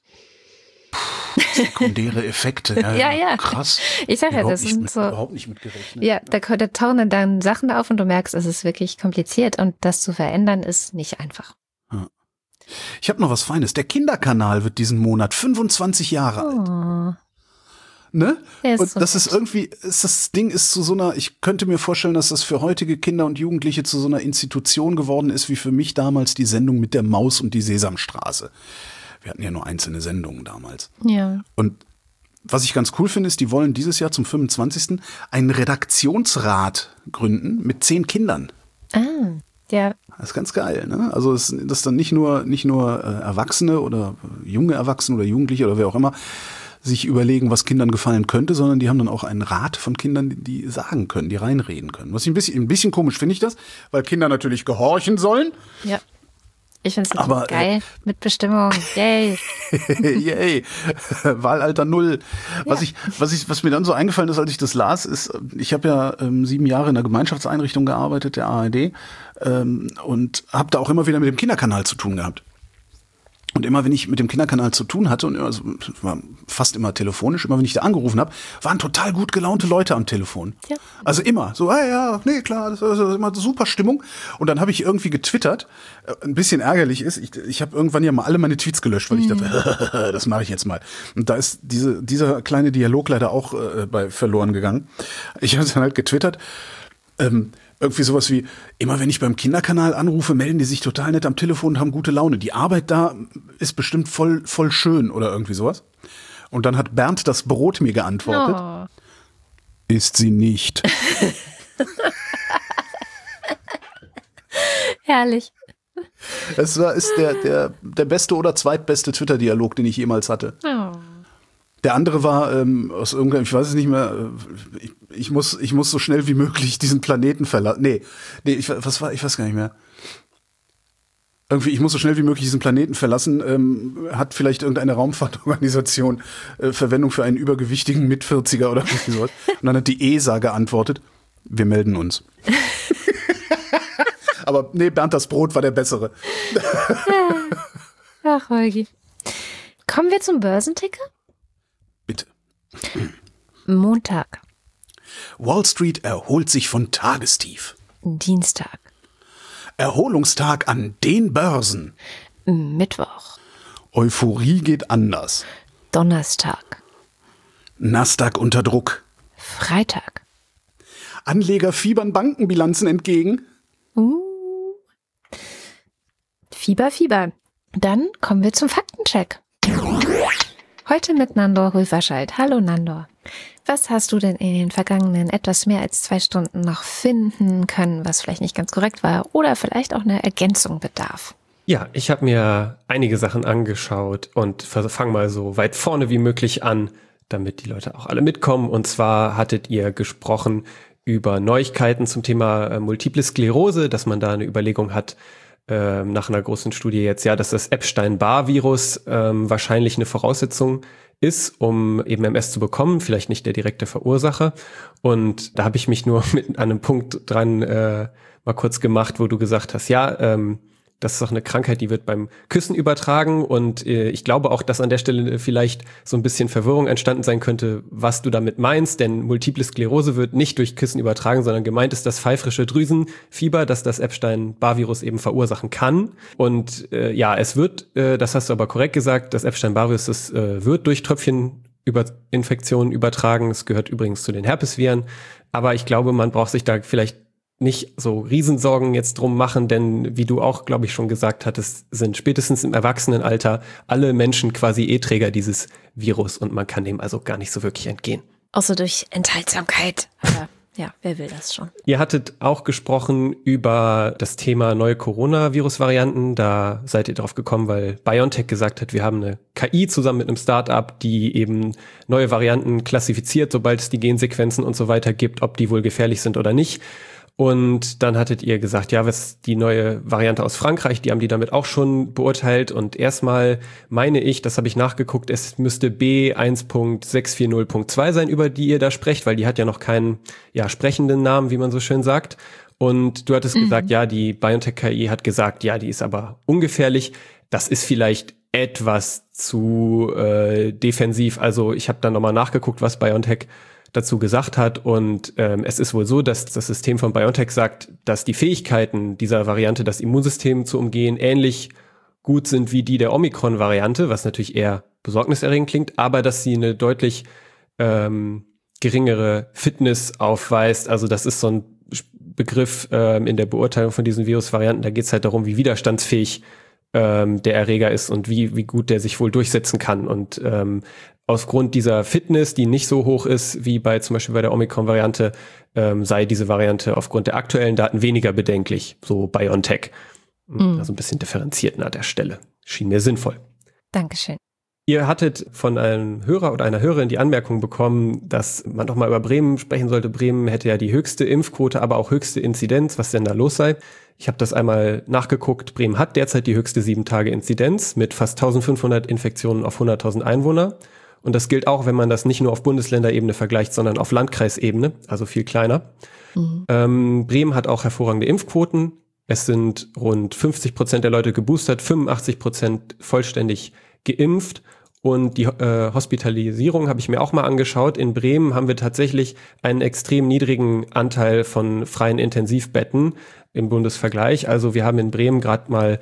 Speaker 4: Sekundäre Effekte,
Speaker 2: ja.
Speaker 4: Krass.
Speaker 2: Ich sag ja, das sind so
Speaker 4: überhaupt nicht mitgerechnet.
Speaker 2: Ja, da tauchen dann Sachen auf und du merkst, es ist wirklich kompliziert und das zu verändern ist nicht einfach.
Speaker 4: Ja. Ich habe noch was Feines. Der Kinderkanal wird diesen Monat 25 Jahre alt. Ne? Und so das ist irgendwie, das Ding ist zu so einer, ich könnte mir vorstellen, dass das für heutige Kinder und Jugendliche zu so einer Institution geworden ist, wie für mich damals die Sendung mit der Maus und die Sesamstraße. Wir hatten ja nur einzelne Sendungen damals.
Speaker 2: Ja.
Speaker 4: Und was ich ganz cool finde, ist, die wollen dieses Jahr zum 25. einen Redaktionsrat gründen mit 10 Kindern.
Speaker 2: Ja.
Speaker 4: Das ist ganz geil, ne? Also das ist dann nicht nur Erwachsene oder junge Erwachsene oder Jugendliche oder wer auch immer sich überlegen, was Kindern gefallen könnte, sondern die haben dann auch einen Rat von Kindern, die sagen können, die reinreden können. Was ich ein bisschen komisch finde ich das, weil Kinder natürlich gehorchen sollen.
Speaker 2: Ja. Ich finde es geil. Mitbestimmung. Yay.
Speaker 4: Yay. Wahlalter 0. Ja. Was mir dann so eingefallen ist, als ich das las, ist, ich habe ja 7 Jahre in einer Gemeinschaftseinrichtung gearbeitet, der ARD, und habe da auch immer wieder mit dem Kinderkanal zu tun gehabt. Und immer, wenn ich mit dem Kinderkanal zu tun hatte, und also war fast immer telefonisch, immer wenn ich da angerufen habe, waren total gut gelaunte Leute am Telefon. Ja. Also immer so, ja, nee, klar, das ist immer super Stimmung. Und dann habe ich irgendwie getwittert, ein bisschen ärgerlich ist, ich habe irgendwann ja mal alle meine Tweets gelöscht, weil ich dachte, das mache ich jetzt mal. Und da ist dieser kleine Dialog leider auch bei verloren gegangen. Ich habe dann halt getwittert, irgendwie sowas wie, immer wenn ich beim Kinderkanal anrufe, melden die sich total nett am Telefon und haben gute Laune. Die Arbeit da ist bestimmt voll schön oder irgendwie sowas. Und dann hat Bernd das Brot mir geantwortet. Oh. Ist sie nicht.
Speaker 2: Herrlich.
Speaker 4: Es ist der beste oder zweitbeste Twitter-Dialog, den ich jemals hatte. Oh. Der andere war aus irgendeinem, ich weiß es nicht mehr, ich muss so schnell wie möglich diesen Planeten verlassen. Ich weiß gar nicht mehr. Irgendwie, ich muss so schnell wie möglich diesen Planeten verlassen, hat vielleicht irgendeine Raumfahrtorganisation Verwendung für einen übergewichtigen Mit-40er oder irgendwie sowas. Und dann hat die ESA geantwortet, wir melden uns. Aber nee, Bernd das Brot war der bessere.
Speaker 2: Ach, Holgi. Kommen wir zum Börsenticker?
Speaker 4: Bitte.
Speaker 2: Montag.
Speaker 4: Wall Street erholt sich von Tagestief.
Speaker 2: Dienstag.
Speaker 4: Erholungstag an den Börsen.
Speaker 2: Mittwoch.
Speaker 4: Euphorie geht anders.
Speaker 2: Donnerstag.
Speaker 4: Nasdaq unter Druck.
Speaker 2: Freitag.
Speaker 4: Anleger fiebern Bankenbilanzen entgegen.
Speaker 2: Fieber. Dann kommen wir zum Faktencheck. Heute mit Nandor Rüferscheid. Hallo Nandor. Was hast du denn in den vergangenen etwas mehr als 2 Stunden noch finden können, was vielleicht nicht ganz korrekt war oder vielleicht auch eine Ergänzung bedarf?
Speaker 6: Ja, ich habe mir einige Sachen angeschaut und fange mal so weit vorne wie möglich an, damit die Leute auch alle mitkommen. Und zwar hattet ihr gesprochen über Neuigkeiten zum Thema Multiple Sklerose, dass man da eine Überlegung hat, nach einer großen Studie jetzt, ja, dass das Epstein-Barr-Virus wahrscheinlich eine Voraussetzung ist, um eben MS zu bekommen, vielleicht nicht der direkte Verursacher. Und da habe ich mich nur mit einem Punkt dran mal kurz gemacht, wo du gesagt hast, ja, das ist doch eine Krankheit, die wird beim Küssen übertragen und ich glaube auch, dass an der Stelle vielleicht so ein bisschen Verwirrung entstanden sein könnte, was du damit meinst, denn Multiple Sklerose wird nicht durch Küssen übertragen, sondern gemeint ist das pfeifrische Drüsenfieber, das das Epstein-Barr-Virus eben verursachen kann. Und es wird, das hast du aber korrekt gesagt, das Epstein-Barr-Virus, das wird durch Tröpfcheninfektionen übertragen. Es gehört übrigens zu den Herpesviren. Aber ich glaube, man braucht sich da vielleicht nicht so Riesensorgen jetzt drum machen, denn wie du auch, glaube ich, schon gesagt hattest, sind spätestens im Erwachsenenalter alle Menschen quasi Träger dieses Virus und man kann dem also gar nicht so wirklich entgehen.
Speaker 2: Außer durch Enthaltsamkeit. Aber ja, wer will das schon?
Speaker 6: Ihr hattet auch gesprochen über das Thema neue Coronavirus-Varianten. Da seid ihr drauf gekommen, weil BioNTech gesagt hat, wir haben eine KI zusammen mit einem Start-up, die eben neue Varianten klassifiziert, sobald es die Gensequenzen und so weiter gibt, ob die wohl gefährlich sind oder nicht. Und dann hattet ihr gesagt, ja, was die neue Variante aus Frankreich, die haben die damit auch schon beurteilt. Und erstmal meine ich, das habe ich nachgeguckt, es müsste B1.640.2 sein, über die ihr da sprecht, weil die hat ja noch keinen sprechenden Namen, wie man so schön sagt. Und du hattest gesagt, ja, die BioNTech-KI hat gesagt, ja, die ist aber ungefährlich. Das ist vielleicht etwas zu defensiv. Also ich habe dann nochmal nachgeguckt, was BioNTech dazu gesagt hat und es ist wohl so, dass das System von BioNTech sagt, dass die Fähigkeiten dieser Variante, das Immunsystem zu umgehen, ähnlich gut sind wie die der Omikron-Variante, was natürlich eher besorgniserregend klingt, aber dass sie eine deutlich geringere Fitness aufweist. Also das ist so ein Begriff in der Beurteilung von diesen Virusvarianten. Da geht es halt darum, wie widerstandsfähig der Erreger ist und wie gut der sich wohl durchsetzen kann. Und aufgrund dieser Fitness, die nicht so hoch ist wie zum Beispiel bei der Omikron-Variante, sei diese Variante aufgrund der aktuellen Daten weniger bedenklich, so BioNTech. Also ein bisschen differenziert an der Stelle. Schien mir sinnvoll.
Speaker 2: Dankeschön.
Speaker 6: Ihr hattet von einem Hörer oder einer Hörerin die Anmerkung bekommen, dass man doch mal über Bremen sprechen sollte. Bremen hätte ja die höchste Impfquote, aber auch höchste Inzidenz, was denn da los sei. Ich habe das einmal nachgeguckt. Bremen hat derzeit die höchste 7-Tage-Inzidenz mit fast 1500 Infektionen auf 100.000 Einwohner. Und das gilt auch, wenn man das nicht nur auf Bundesländerebene vergleicht, sondern auf Landkreisebene, also viel kleiner. Bremen hat auch hervorragende Impfquoten. Es sind rund 50% der Leute geboostert, 85% vollständig geimpft. Und die Hospitalisierung habe ich mir auch mal angeschaut. In Bremen haben wir tatsächlich einen extrem niedrigen Anteil von freien Intensivbetten im Bundesvergleich. Also wir haben in Bremen gerade mal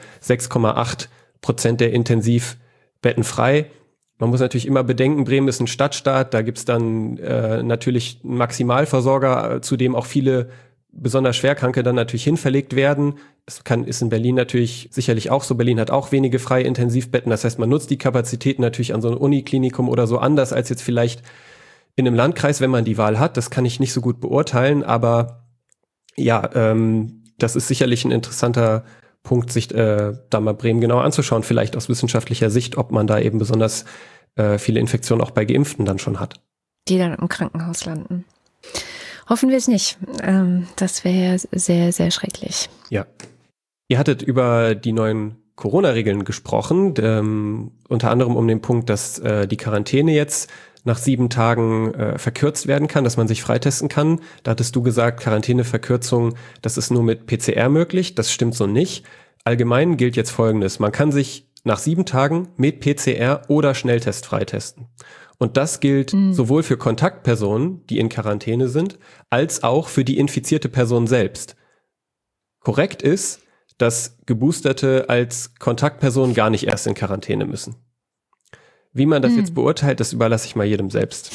Speaker 6: 6,8% der Intensivbetten frei. Man muss natürlich immer bedenken, Bremen ist ein Stadtstaat, da gibt's dann natürlich einen Maximalversorger, zu dem auch viele besonders Schwerkranke dann natürlich hinverlegt werden. Ist in Berlin natürlich sicherlich auch so. Berlin hat auch wenige freie Intensivbetten. Das heißt, man nutzt die Kapazitäten natürlich an so einem Uniklinikum oder so anders als jetzt vielleicht in einem Landkreis, wenn man die Wahl hat. Das kann ich nicht so gut beurteilen, aber ja, das ist sicherlich ein interessanter Punkt, sich da mal Bremen genauer anzuschauen, vielleicht aus wissenschaftlicher Sicht, ob man da eben besonders viele Infektionen auch bei Geimpften dann schon hat.
Speaker 2: Die dann im Krankenhaus landen. Hoffen wir es nicht. Das wäre sehr, sehr schrecklich.
Speaker 6: Ja. Ihr hattet über die neuen Corona-Regeln gesprochen, unter anderem um den Punkt, dass die Quarantäne jetzt nach 7 Tagen verkürzt werden kann, dass man sich freitesten kann. Da hattest du gesagt, Quarantäneverkürzung, das ist nur mit PCR möglich. Das stimmt so nicht. Allgemein gilt jetzt Folgendes. Man kann sich nach 7 Tagen mit PCR oder Schnelltest freitesten. Und das gilt sowohl für Kontaktpersonen, die in Quarantäne sind, als auch für die infizierte Person selbst. Korrekt ist, dass Geboosterte als Kontaktperson gar nicht erst in Quarantäne müssen. Wie man das jetzt beurteilt, das überlasse ich mal jedem selbst.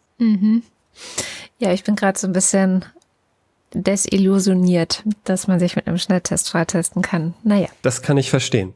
Speaker 2: Ja, ich bin gerade so ein bisschen desillusioniert, dass man sich mit einem Schnelltest freitesten kann. Naja.
Speaker 6: Das kann ich verstehen.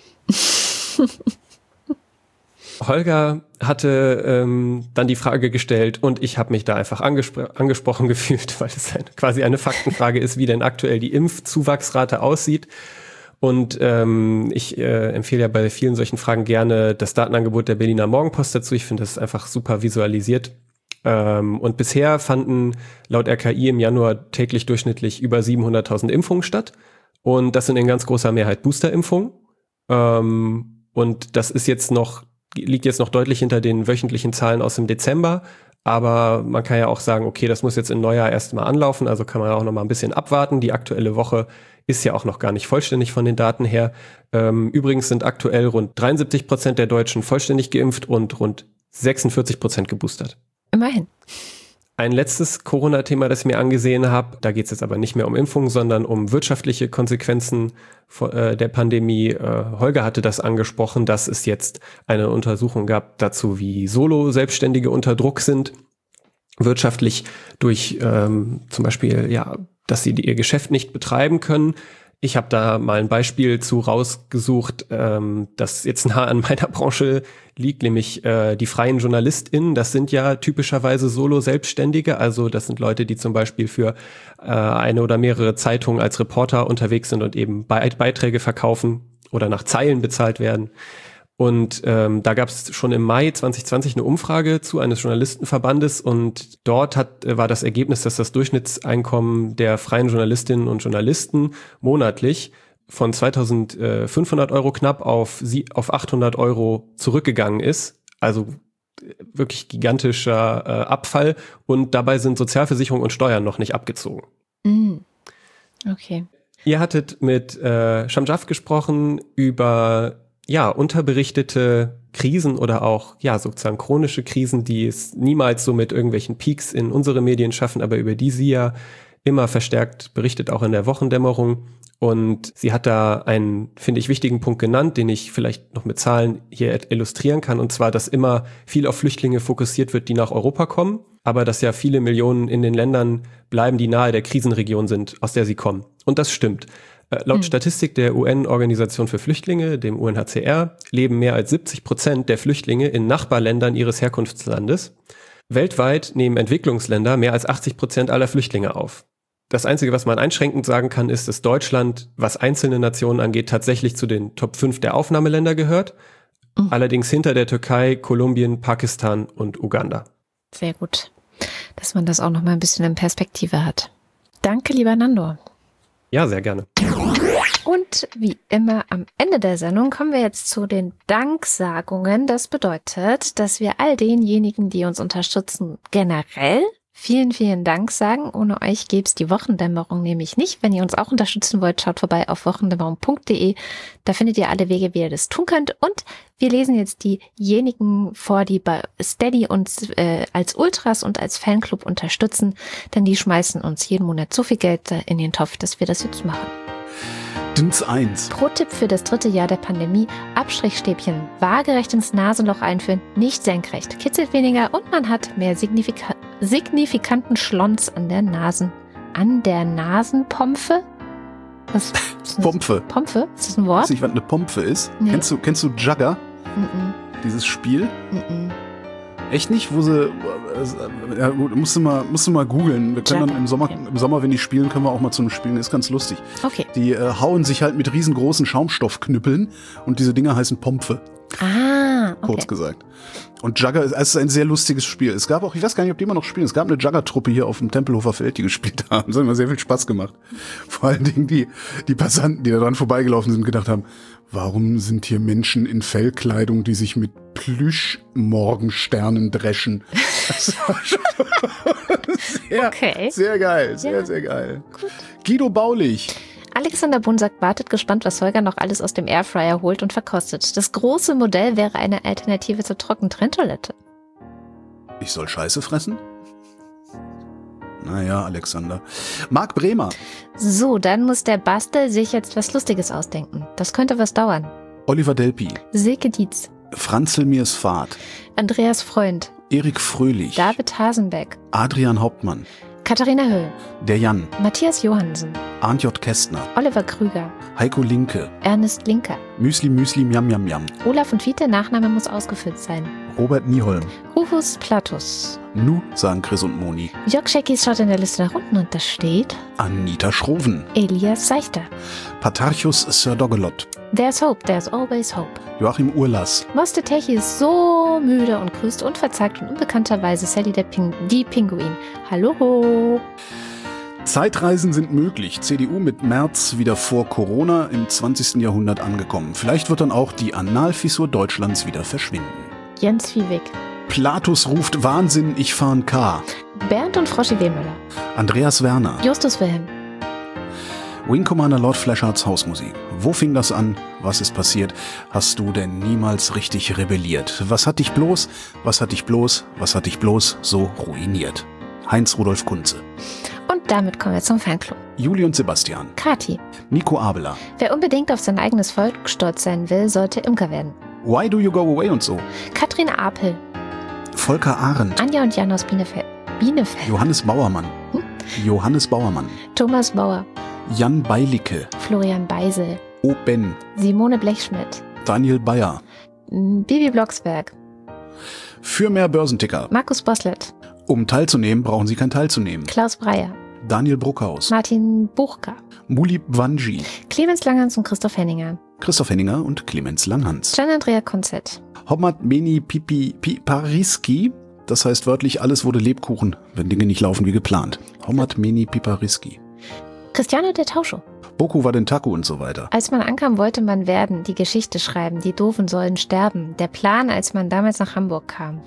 Speaker 6: Holger hatte dann die Frage gestellt und ich habe mich da einfach angesprochen gefühlt, weil es quasi eine Faktenfrage ist, wie denn aktuell die Impfzuwachsrate aussieht. Und ich empfehle ja bei vielen solchen Fragen gerne das Datenangebot der Berliner Morgenpost dazu. Ich finde das einfach super visualisiert. Und bisher fanden laut RKI im Januar täglich durchschnittlich über 700.000 Impfungen statt. Und das sind in ganz großer Mehrheit Boosterimpfungen. Und das ist liegt jetzt noch deutlich hinter den wöchentlichen Zahlen aus dem Dezember. Aber man kann ja auch sagen, okay, das muss jetzt im Neujahr erstmal anlaufen. Also kann man auch noch mal ein bisschen abwarten. Die aktuelle Woche ist ja auch noch gar nicht vollständig von den Daten her. Übrigens sind aktuell rund 73% der Deutschen vollständig geimpft und rund 46% geboostert.
Speaker 2: Immerhin.
Speaker 6: Ein letztes Corona-Thema, das ich mir angesehen habe, da geht es jetzt aber nicht mehr um Impfungen, sondern um wirtschaftliche Konsequenzen der Pandemie. Holger hatte das angesprochen, dass es jetzt eine Untersuchung gab dazu, wie Solo-Selbstständige unter Druck sind, wirtschaftlich durch zum Beispiel, ja, dass sie ihr Geschäft nicht betreiben können. Ich habe da mal ein Beispiel zu rausgesucht, das jetzt nah an meiner Branche liegt, nämlich die freien JournalistInnen. Das sind ja typischerweise Solo-Selbstständige, also das sind Leute, die zum Beispiel für eine oder mehrere Zeitungen als Reporter unterwegs sind und eben Beiträge verkaufen oder nach Zeilen bezahlt werden. Und da gab es schon im Mai 2020 eine Umfrage zu eines Journalistenverbandes und dort war das Ergebnis, dass das Durchschnittseinkommen der freien Journalistinnen und Journalisten monatlich von 2.500 Euro knapp auf 800 Euro zurückgegangen ist. Also wirklich gigantischer Abfall und dabei sind Sozialversicherung und Steuern noch nicht abgezogen.
Speaker 2: Okay.
Speaker 6: Ihr hattet mit Shamjaf gesprochen über unterberichtete Krisen oder auch, sozusagen chronische Krisen, die es niemals so mit irgendwelchen Peaks in unsere Medien schaffen, aber über die sie ja immer verstärkt berichtet, auch in der Wochendämmerung. Und sie hat da einen, finde ich, wichtigen Punkt genannt, den ich vielleicht noch mit Zahlen hier illustrieren kann, und zwar, dass immer viel auf Flüchtlinge fokussiert wird, die nach Europa kommen, aber dass ja viele Millionen in den Ländern bleiben, die nahe der Krisenregion sind, aus der sie kommen. Und das stimmt. Laut Statistik der UN-Organisation für Flüchtlinge, dem UNHCR, leben mehr als 70% der Flüchtlinge in Nachbarländern ihres Herkunftslandes. Weltweit nehmen Entwicklungsländer mehr als 80% aller Flüchtlinge auf. Das Einzige, was man einschränkend sagen kann, ist, dass Deutschland, was einzelne Nationen angeht, tatsächlich zu den Top 5 der Aufnahmeländer gehört. Allerdings hinter der Türkei, Kolumbien, Pakistan und Uganda.
Speaker 2: Sehr gut, dass man das auch noch mal ein bisschen in Perspektive hat. Danke, lieber Nando.
Speaker 6: Ja, sehr gerne.
Speaker 2: Und wie immer am Ende der Sendung kommen wir jetzt zu den Danksagungen. Das bedeutet, dass wir all denjenigen, die uns unterstützen, generell vielen, vielen Dank sagen. Ohne euch gäbe es die Wochendämmerung nämlich nicht. Wenn ihr uns auch unterstützen wollt, schaut vorbei auf wochendämmerung.de. Da findet ihr alle Wege, wie ihr das tun könnt. Und wir lesen jetzt diejenigen vor, die bei Steady uns als Ultras und als Fanclub unterstützen. Denn die schmeißen uns jeden Monat so viel Geld in den Topf, dass wir das jetzt machen.
Speaker 4: Dins 1.
Speaker 2: Pro-Tipp für das 3. Jahr der Pandemie: Abstrichstäbchen waagerecht ins Nasenloch einführen, nicht senkrecht, kitzelt weniger und man hat mehr signifikanten Schlons an der Nasenpompfe. Was ist
Speaker 4: Pompfe.
Speaker 2: Pompfe? Ist das ein Wort?
Speaker 4: Weißt du nicht, was eine Pompfe ist?
Speaker 2: Nee.
Speaker 4: Kennst du Jugger? Dieses Spiel? Echt nicht? Wo sie, ja gut, musst du mal googeln. Wir können dann im Sommer, wenn die spielen, können wir auch mal zu einem Spielen. Ist ganz lustig.
Speaker 2: Okay.
Speaker 4: Die hauen sich halt mit riesengroßen Schaumstoffknüppeln und diese Dinger heißen Pompfe.
Speaker 2: Ah, okay.
Speaker 4: Kurz gesagt. Und Jugger ist ein sehr lustiges Spiel. Es gab auch, ich weiß gar nicht, ob die immer noch spielen, es gab eine Jugger-Truppe hier auf dem Tempelhofer Feld, die gespielt haben. Das hat immer sehr viel Spaß gemacht. Vor allen Dingen die Passanten, die da dran vorbeigelaufen sind, gedacht haben, warum sind hier Menschen in Fellkleidung, die sich mit Plüsch-Morgensternen dreschen? Das war schon sehr geil. Sehr geil. Gut. Guido Baulich.
Speaker 2: Alexander Bunsack wartet gespannt, was Holger noch alles aus dem Airfryer holt und verkostet. Das große Modell wäre eine Alternative zur Trockentrenntoilette.
Speaker 4: Ich soll Scheiße fressen? Naja, Alexander. Marc Bremer.
Speaker 2: So, dann muss der Bastel sich jetzt was Lustiges ausdenken. Das könnte was dauern.
Speaker 4: Oliver Delpi.
Speaker 2: Silke Dietz.
Speaker 4: Franzl Mirsfahrt.
Speaker 2: Andreas Freund.
Speaker 4: Erik Fröhlich.
Speaker 2: David Hasenbeck.
Speaker 4: Adrian Hauptmann.
Speaker 2: Katharina Höll.
Speaker 4: Der Jan.
Speaker 2: Matthias Johannsen.
Speaker 4: Arndt J. Kästner.
Speaker 2: Oliver Krüger.
Speaker 4: Heiko Linke.
Speaker 2: Ernest Linker.
Speaker 4: Müsli Miam Miam Miam.
Speaker 2: Olaf und Fiete, Nachname muss ausgefüllt sein.
Speaker 4: Robert Nieholm.
Speaker 2: Rufus Platus.
Speaker 4: Nu, sagen Chris und Moni.
Speaker 2: Jörg Scheckis schaut in der Liste nach unten und da steht
Speaker 4: Anita Schroven.
Speaker 2: Elias Seichter.
Speaker 4: Patarchus Sir Dogelot.
Speaker 2: There's hope, there's always hope.
Speaker 4: Joachim Urlas.
Speaker 2: Moste Techi ist so müde und grüßt unverzagt und unbekannterweise Sally die Pinguin. Hallo.
Speaker 4: Zeitreisen sind möglich. CDU mit Merz wieder vor Corona im 20. Jahrhundert angekommen. Vielleicht wird dann auch die Analfissur Deutschlands wieder verschwinden.
Speaker 2: Jens Viehweg.
Speaker 4: Platus ruft Wahnsinn, ich fahr ein K.
Speaker 2: Bernd und Froschi Wehmüller.
Speaker 4: Andreas Werner.
Speaker 2: Justus Wilhelm.
Speaker 4: Wing Commander Lord Fleshards Hausmusik. Wo fing das an? Was ist passiert? Hast du denn niemals richtig rebelliert? Was hat dich bloß so ruiniert? Heinz Rudolf Kunze.
Speaker 2: Und damit kommen wir zum Fanclub.
Speaker 4: Juli und Sebastian.
Speaker 2: Kati.
Speaker 4: Nico Abela.
Speaker 2: Wer unbedingt auf sein eigenes Volk stolz sein will, sollte Imker werden.
Speaker 4: Why do you go away und so?
Speaker 2: Katrin Apel.
Speaker 4: Volker Arendt.
Speaker 2: Anja und Jan aus Bielefeld.
Speaker 4: Johannes Bauermann. Johannes Bauermann.
Speaker 2: Thomas Bauer.
Speaker 4: Jan Beilicke.
Speaker 2: Florian Beisel.
Speaker 4: O. Ben.
Speaker 2: Simone Blechschmidt.
Speaker 4: Daniel Bayer.
Speaker 2: Bibi Blocksberg.
Speaker 4: Für mehr Börsenticker.
Speaker 2: Markus Boslett.
Speaker 4: Um teilzunehmen, brauchen Sie kein Teilzunehmen.
Speaker 2: Klaus Breyer.
Speaker 4: Daniel Bruckhaus.
Speaker 2: Martin Buchka.
Speaker 4: Mulip Wanji.
Speaker 2: Clemens Langhans und Christoph Henninger.
Speaker 4: Christoph Henninger und Clemens Langhans.
Speaker 2: Gian-Andrea Konzett.
Speaker 4: Homat Meni Pipariski. Das heißt wörtlich, alles wurde Lebkuchen, wenn Dinge nicht laufen wie geplant. Homat Meni Pipariski.
Speaker 2: Cristiano del Tauscho.
Speaker 4: Boku war den Taku und so weiter.
Speaker 2: Als man ankam, wollte man werden, die Geschichte schreiben, die Doofen sollen sterben. Der Plan, als man damals nach Hamburg kam.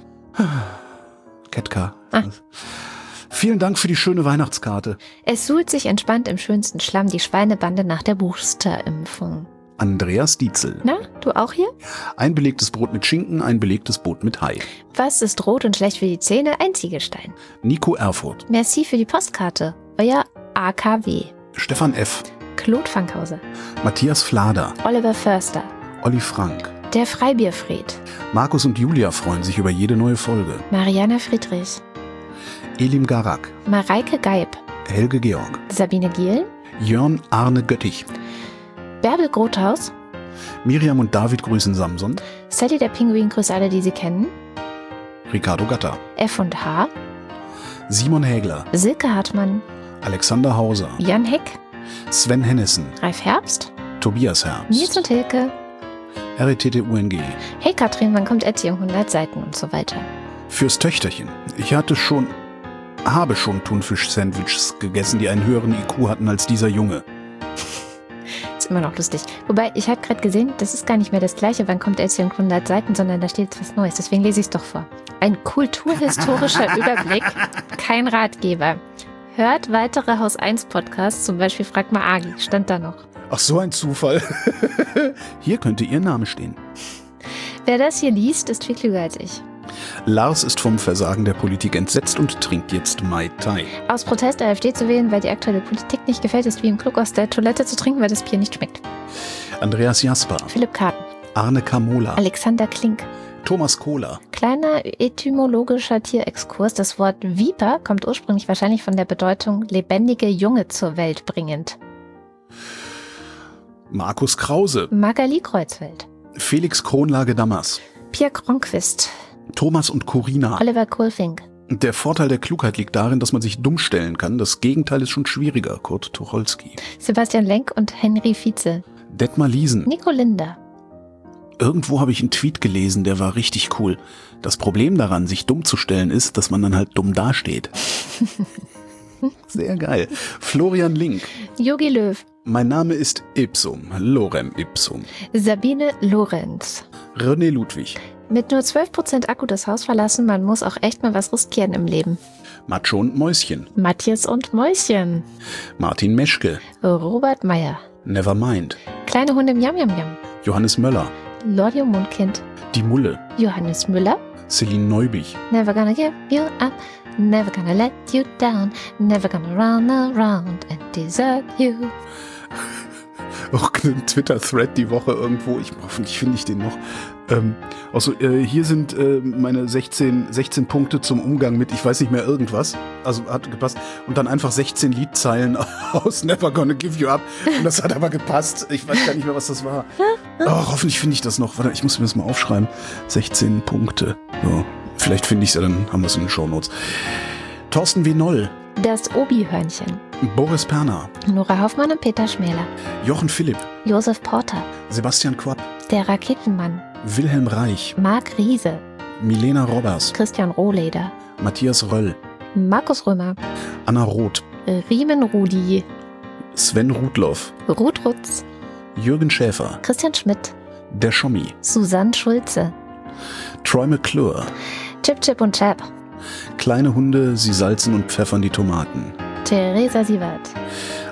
Speaker 4: Ketka. Vielen Dank für die schöne Weihnachtskarte.
Speaker 2: Es suhlt sich entspannt im schönsten Schlamm die Schweinebande nach der Boosterimpfung.
Speaker 4: Andreas Dietzel.
Speaker 2: Na, du auch hier?
Speaker 4: Ein belegtes Brot mit Schinken, ein belegtes Brot mit Hai.
Speaker 2: Was ist rot und schlecht für die Zähne? Ein Ziegelstein.
Speaker 4: Nico Erfurt.
Speaker 2: Merci für die Postkarte. Euer AKW.
Speaker 4: Stefan F.
Speaker 2: Claude Fankhauser.
Speaker 4: Matthias Flader.
Speaker 2: Oliver Förster.
Speaker 4: Olli Frank.
Speaker 2: Der Freibierfried.
Speaker 4: Markus und Julia freuen sich über jede neue Folge.
Speaker 2: Mariana Friedrich.
Speaker 4: Elim Garak.
Speaker 2: Mareike Geib.
Speaker 4: Helge Georg.
Speaker 2: Sabine Giel.
Speaker 4: Jörn Arne Göttich.
Speaker 2: Bärbel Grothaus.
Speaker 4: Miriam und David grüßen Samson.
Speaker 2: Sally der Pinguin grüßt alle, die sie kennen.
Speaker 4: Ricardo Gatter.
Speaker 2: F&H.
Speaker 4: Simon Hägler.
Speaker 2: Silke Hartmann.
Speaker 4: Alexander Hauser.
Speaker 2: Jan Heck.
Speaker 4: Sven Hennissen.
Speaker 2: Ralf Herbst.
Speaker 4: Tobias Herbst.
Speaker 2: Nils und Hilke.
Speaker 4: RTTUNG.
Speaker 2: Hey Katrin, wann kommt Etsy um 100 Seiten und so weiter.
Speaker 4: Fürs Töchterchen. Ich habe schon Thunfisch-Sandwiches gegessen, die einen höheren IQ hatten als dieser Junge.
Speaker 2: Ist immer noch lustig. Wobei, ich habe gerade gesehen, das ist gar nicht mehr das gleiche, wann kommt Etsy um 100 Seiten, sondern da steht was Neues. Deswegen lese ich es doch vor. Ein kulturhistorischer Überblick, kein Ratgeber. Hört weitere Haus 1 Podcasts, zum Beispiel Frag mal Agi, stand da noch.
Speaker 4: Ach, so ein Zufall. Hier könnte Ihr Name stehen.
Speaker 2: Wer das hier liest, ist viel klüger als ich.
Speaker 4: Lars ist vom Versagen der Politik entsetzt und trinkt jetzt Mai Tai.
Speaker 2: Aus Protest AfD zu wählen, weil die aktuelle Politik nicht gefällt, ist wie im Klug aus der Toilette zu trinken, weil das Bier nicht schmeckt.
Speaker 4: Andreas Jasper.
Speaker 2: Philipp Karten.
Speaker 4: Arne Kamola.
Speaker 2: Alexander Klink.
Speaker 4: Thomas Kohler.
Speaker 2: Kleiner etymologischer Tierexkurs. Das Wort Viper kommt ursprünglich wahrscheinlich von der Bedeutung lebendige Junge zur Welt bringend.
Speaker 4: Markus Krause.
Speaker 2: Magali Kreuzfeld.
Speaker 4: Felix Kronlage-Dammers.
Speaker 2: Pierre Kronquist.
Speaker 4: Thomas und Corina.
Speaker 2: Oliver Kohlfink.
Speaker 4: Der Vorteil der Klugheit liegt darin, dass man sich dumm stellen kann. Das Gegenteil ist schon schwieriger. Kurt Tucholsky.
Speaker 2: Sebastian Lenk und Henry Vize.
Speaker 4: Detmar Liesen.
Speaker 2: Nico Linder.
Speaker 4: Irgendwo habe ich einen Tweet gelesen, der war richtig cool. Das Problem daran, sich dumm zu stellen, ist, dass man dann halt dumm dasteht. Sehr geil. Florian Link.
Speaker 2: Jogi Löw.
Speaker 4: Mein Name ist Ipsum, Lorem Ipsum.
Speaker 2: Sabine Lorenz.
Speaker 4: René Ludwig.
Speaker 2: Mit nur 12% Akku das Haus verlassen, man muss auch echt mal was riskieren im Leben.
Speaker 4: Macho und Mäuschen.
Speaker 2: Matthias und Mäuschen.
Speaker 4: Martin Meschke.
Speaker 2: Robert Meyer.
Speaker 4: Nevermind.
Speaker 2: Kleine Hunde im Yam-Yam-Yam.
Speaker 4: Johannes Möller.
Speaker 2: Lordio Mundkind.
Speaker 4: Die Mulle.
Speaker 2: Johannes Müller.
Speaker 4: Celine Neubich.
Speaker 2: Never gonna give you up. Never gonna let you down. Never gonna run around and desert you.
Speaker 4: Auch ein Twitter-Thread die Woche irgendwo. Hoffentlich finde ich den noch. Hier sind meine 16 Punkte zum Umgang mit, ich weiß nicht mehr, irgendwas. Also hat gepasst. Und dann einfach 16 Liedzeilen aus Never Gonna Give You Up. Und das hat aber gepasst. Ich weiß gar nicht mehr, was das war. Oh, hoffentlich finde ich das noch. Warte, ich muss mir das mal aufschreiben. 16 Punkte. So, vielleicht finde ich es ja, dann haben wir es in den Shownotes. Thorsten W. Noll.
Speaker 2: Das Obi-Hörnchen.
Speaker 4: Boris Perner.
Speaker 2: Nora Hoffmann und Peter Schmäler.
Speaker 4: Jochen Philipp.
Speaker 2: Josef Porter.
Speaker 4: Sebastian Quapp.
Speaker 2: Der Raketenmann.
Speaker 4: Wilhelm Reich.
Speaker 2: Marc Riese.
Speaker 4: Milena Robbers.
Speaker 2: Christian Rohleder.
Speaker 4: Matthias Röll.
Speaker 2: Markus Römer.
Speaker 4: Anna Roth.
Speaker 2: Riemen Rudi.
Speaker 4: Sven Rudloff.
Speaker 2: Ruth Rutz.
Speaker 4: Jürgen Schäfer.
Speaker 2: Christian Schmidt.
Speaker 4: Der Schommi.
Speaker 2: Susanne Schulze.
Speaker 4: Troy McClure.
Speaker 2: Chip Chip und Chap.
Speaker 4: Kleine Hunde, sie salzen und pfeffern die Tomaten.
Speaker 2: Theresa Sievert.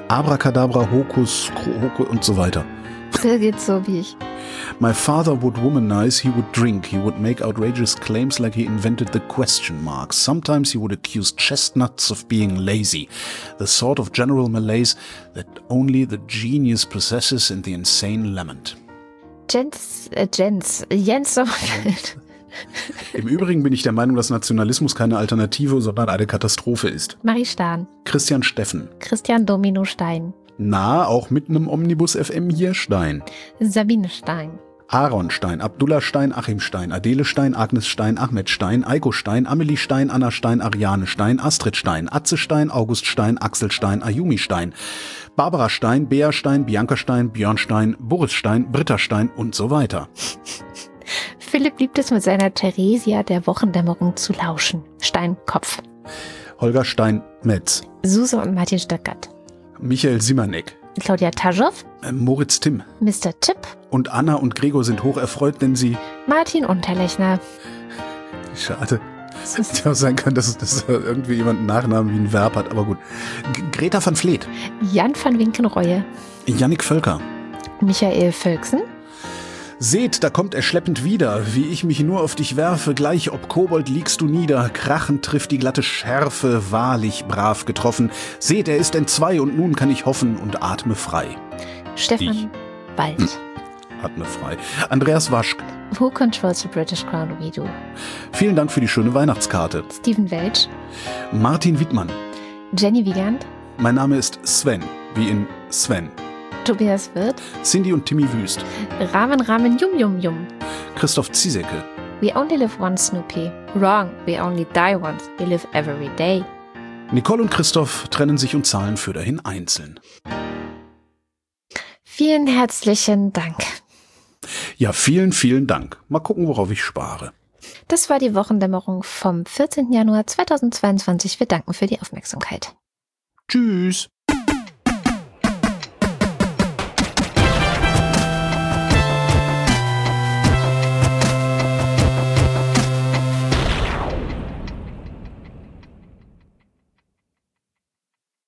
Speaker 4: Abracadabra, Hokus, Hokus und so weiter.
Speaker 2: Der geht so wie ich.
Speaker 4: My father would womanize, he would drink, he would make outrageous claims like he invented the question mark. Sometimes he would accuse chestnuts of being lazy, the sort of general malaise that only the genius possesses and the insane lament.
Speaker 2: Jens Sommerfeld.
Speaker 4: Im Übrigen bin ich der Meinung, dass Nationalismus keine Alternative, sondern eine Katastrophe ist.
Speaker 2: Marie Stahn.
Speaker 4: Christian Steffen.
Speaker 2: Christian Domino Stein.
Speaker 4: Na, auch mit einem Omnibus FM hier Stein.
Speaker 2: Sabine Stein.
Speaker 4: Aaron Stein, Abdullah Stein, Achim Stein, Adele Stein, Agnes Stein, Ahmed Stein, Eiko Stein, Amelie Stein, Anna Stein, Ariane Stein, Astrid Stein, Atze Stein, August Stein, Axel Stein, Ayumi Stein, Barbara Stein, Bea Stein, Bianca Stein, Björn Stein, Boris Stein, Britta Stein und so weiter.
Speaker 2: Philipp liebt es, mit seiner Theresia der Wochendämmerung zu lauschen. Stein, Kopf.
Speaker 4: Holger Stein, Metz.
Speaker 2: Suse und Martin Stöckert.
Speaker 4: Michael Simanek.
Speaker 2: Claudia Taschow.
Speaker 4: Moritz Timm.
Speaker 2: Mr. Tipp.
Speaker 4: Und Anna und Gregor sind hoch erfreut, denn sie...
Speaker 2: Martin Unterlechner.
Speaker 4: Schade. Hätte auch sein können, dass irgendwie jemand einen Nachnamen wie ein Verb hat, aber gut. Greta van Vleet.
Speaker 2: Jan van Winkenreue.
Speaker 4: Jannik Völker.
Speaker 2: Michael Völksen.
Speaker 4: Seht, da kommt er schleppend wieder, wie ich mich nur auf dich werfe, gleich ob Kobold liegst du nieder, krachend trifft die glatte Schärfe, wahrlich brav getroffen. Seht, er ist entzwei und nun kann ich hoffen und atme frei.
Speaker 2: Stefan Wald.
Speaker 4: Atme frei. Andreas Waschk.
Speaker 2: Who controls the British Crown we do?
Speaker 4: Vielen Dank für die schöne Weihnachtskarte.
Speaker 2: Steven Welch.
Speaker 4: Martin Wiedmann.
Speaker 2: Jenny Wiegand.
Speaker 4: Mein Name ist Sven, wie in Sven.
Speaker 2: Tobias Wirth.
Speaker 4: Cindy und Timmy Wüst.
Speaker 2: Ramen Yum Yum Yum.
Speaker 4: Christoph Ziesecke.
Speaker 2: We only live once, Snoopy. Wrong, we only die once. We live every day.
Speaker 4: Nicole und Christoph trennen sich und zahlen für dahin einzeln.
Speaker 2: Vielen herzlichen Dank.
Speaker 4: Ja, vielen, vielen Dank. Mal gucken, worauf ich spare.
Speaker 2: Das war die Wochendämmerung vom 14. Januar 2022. Wir danken für die Aufmerksamkeit.
Speaker 4: Tschüss.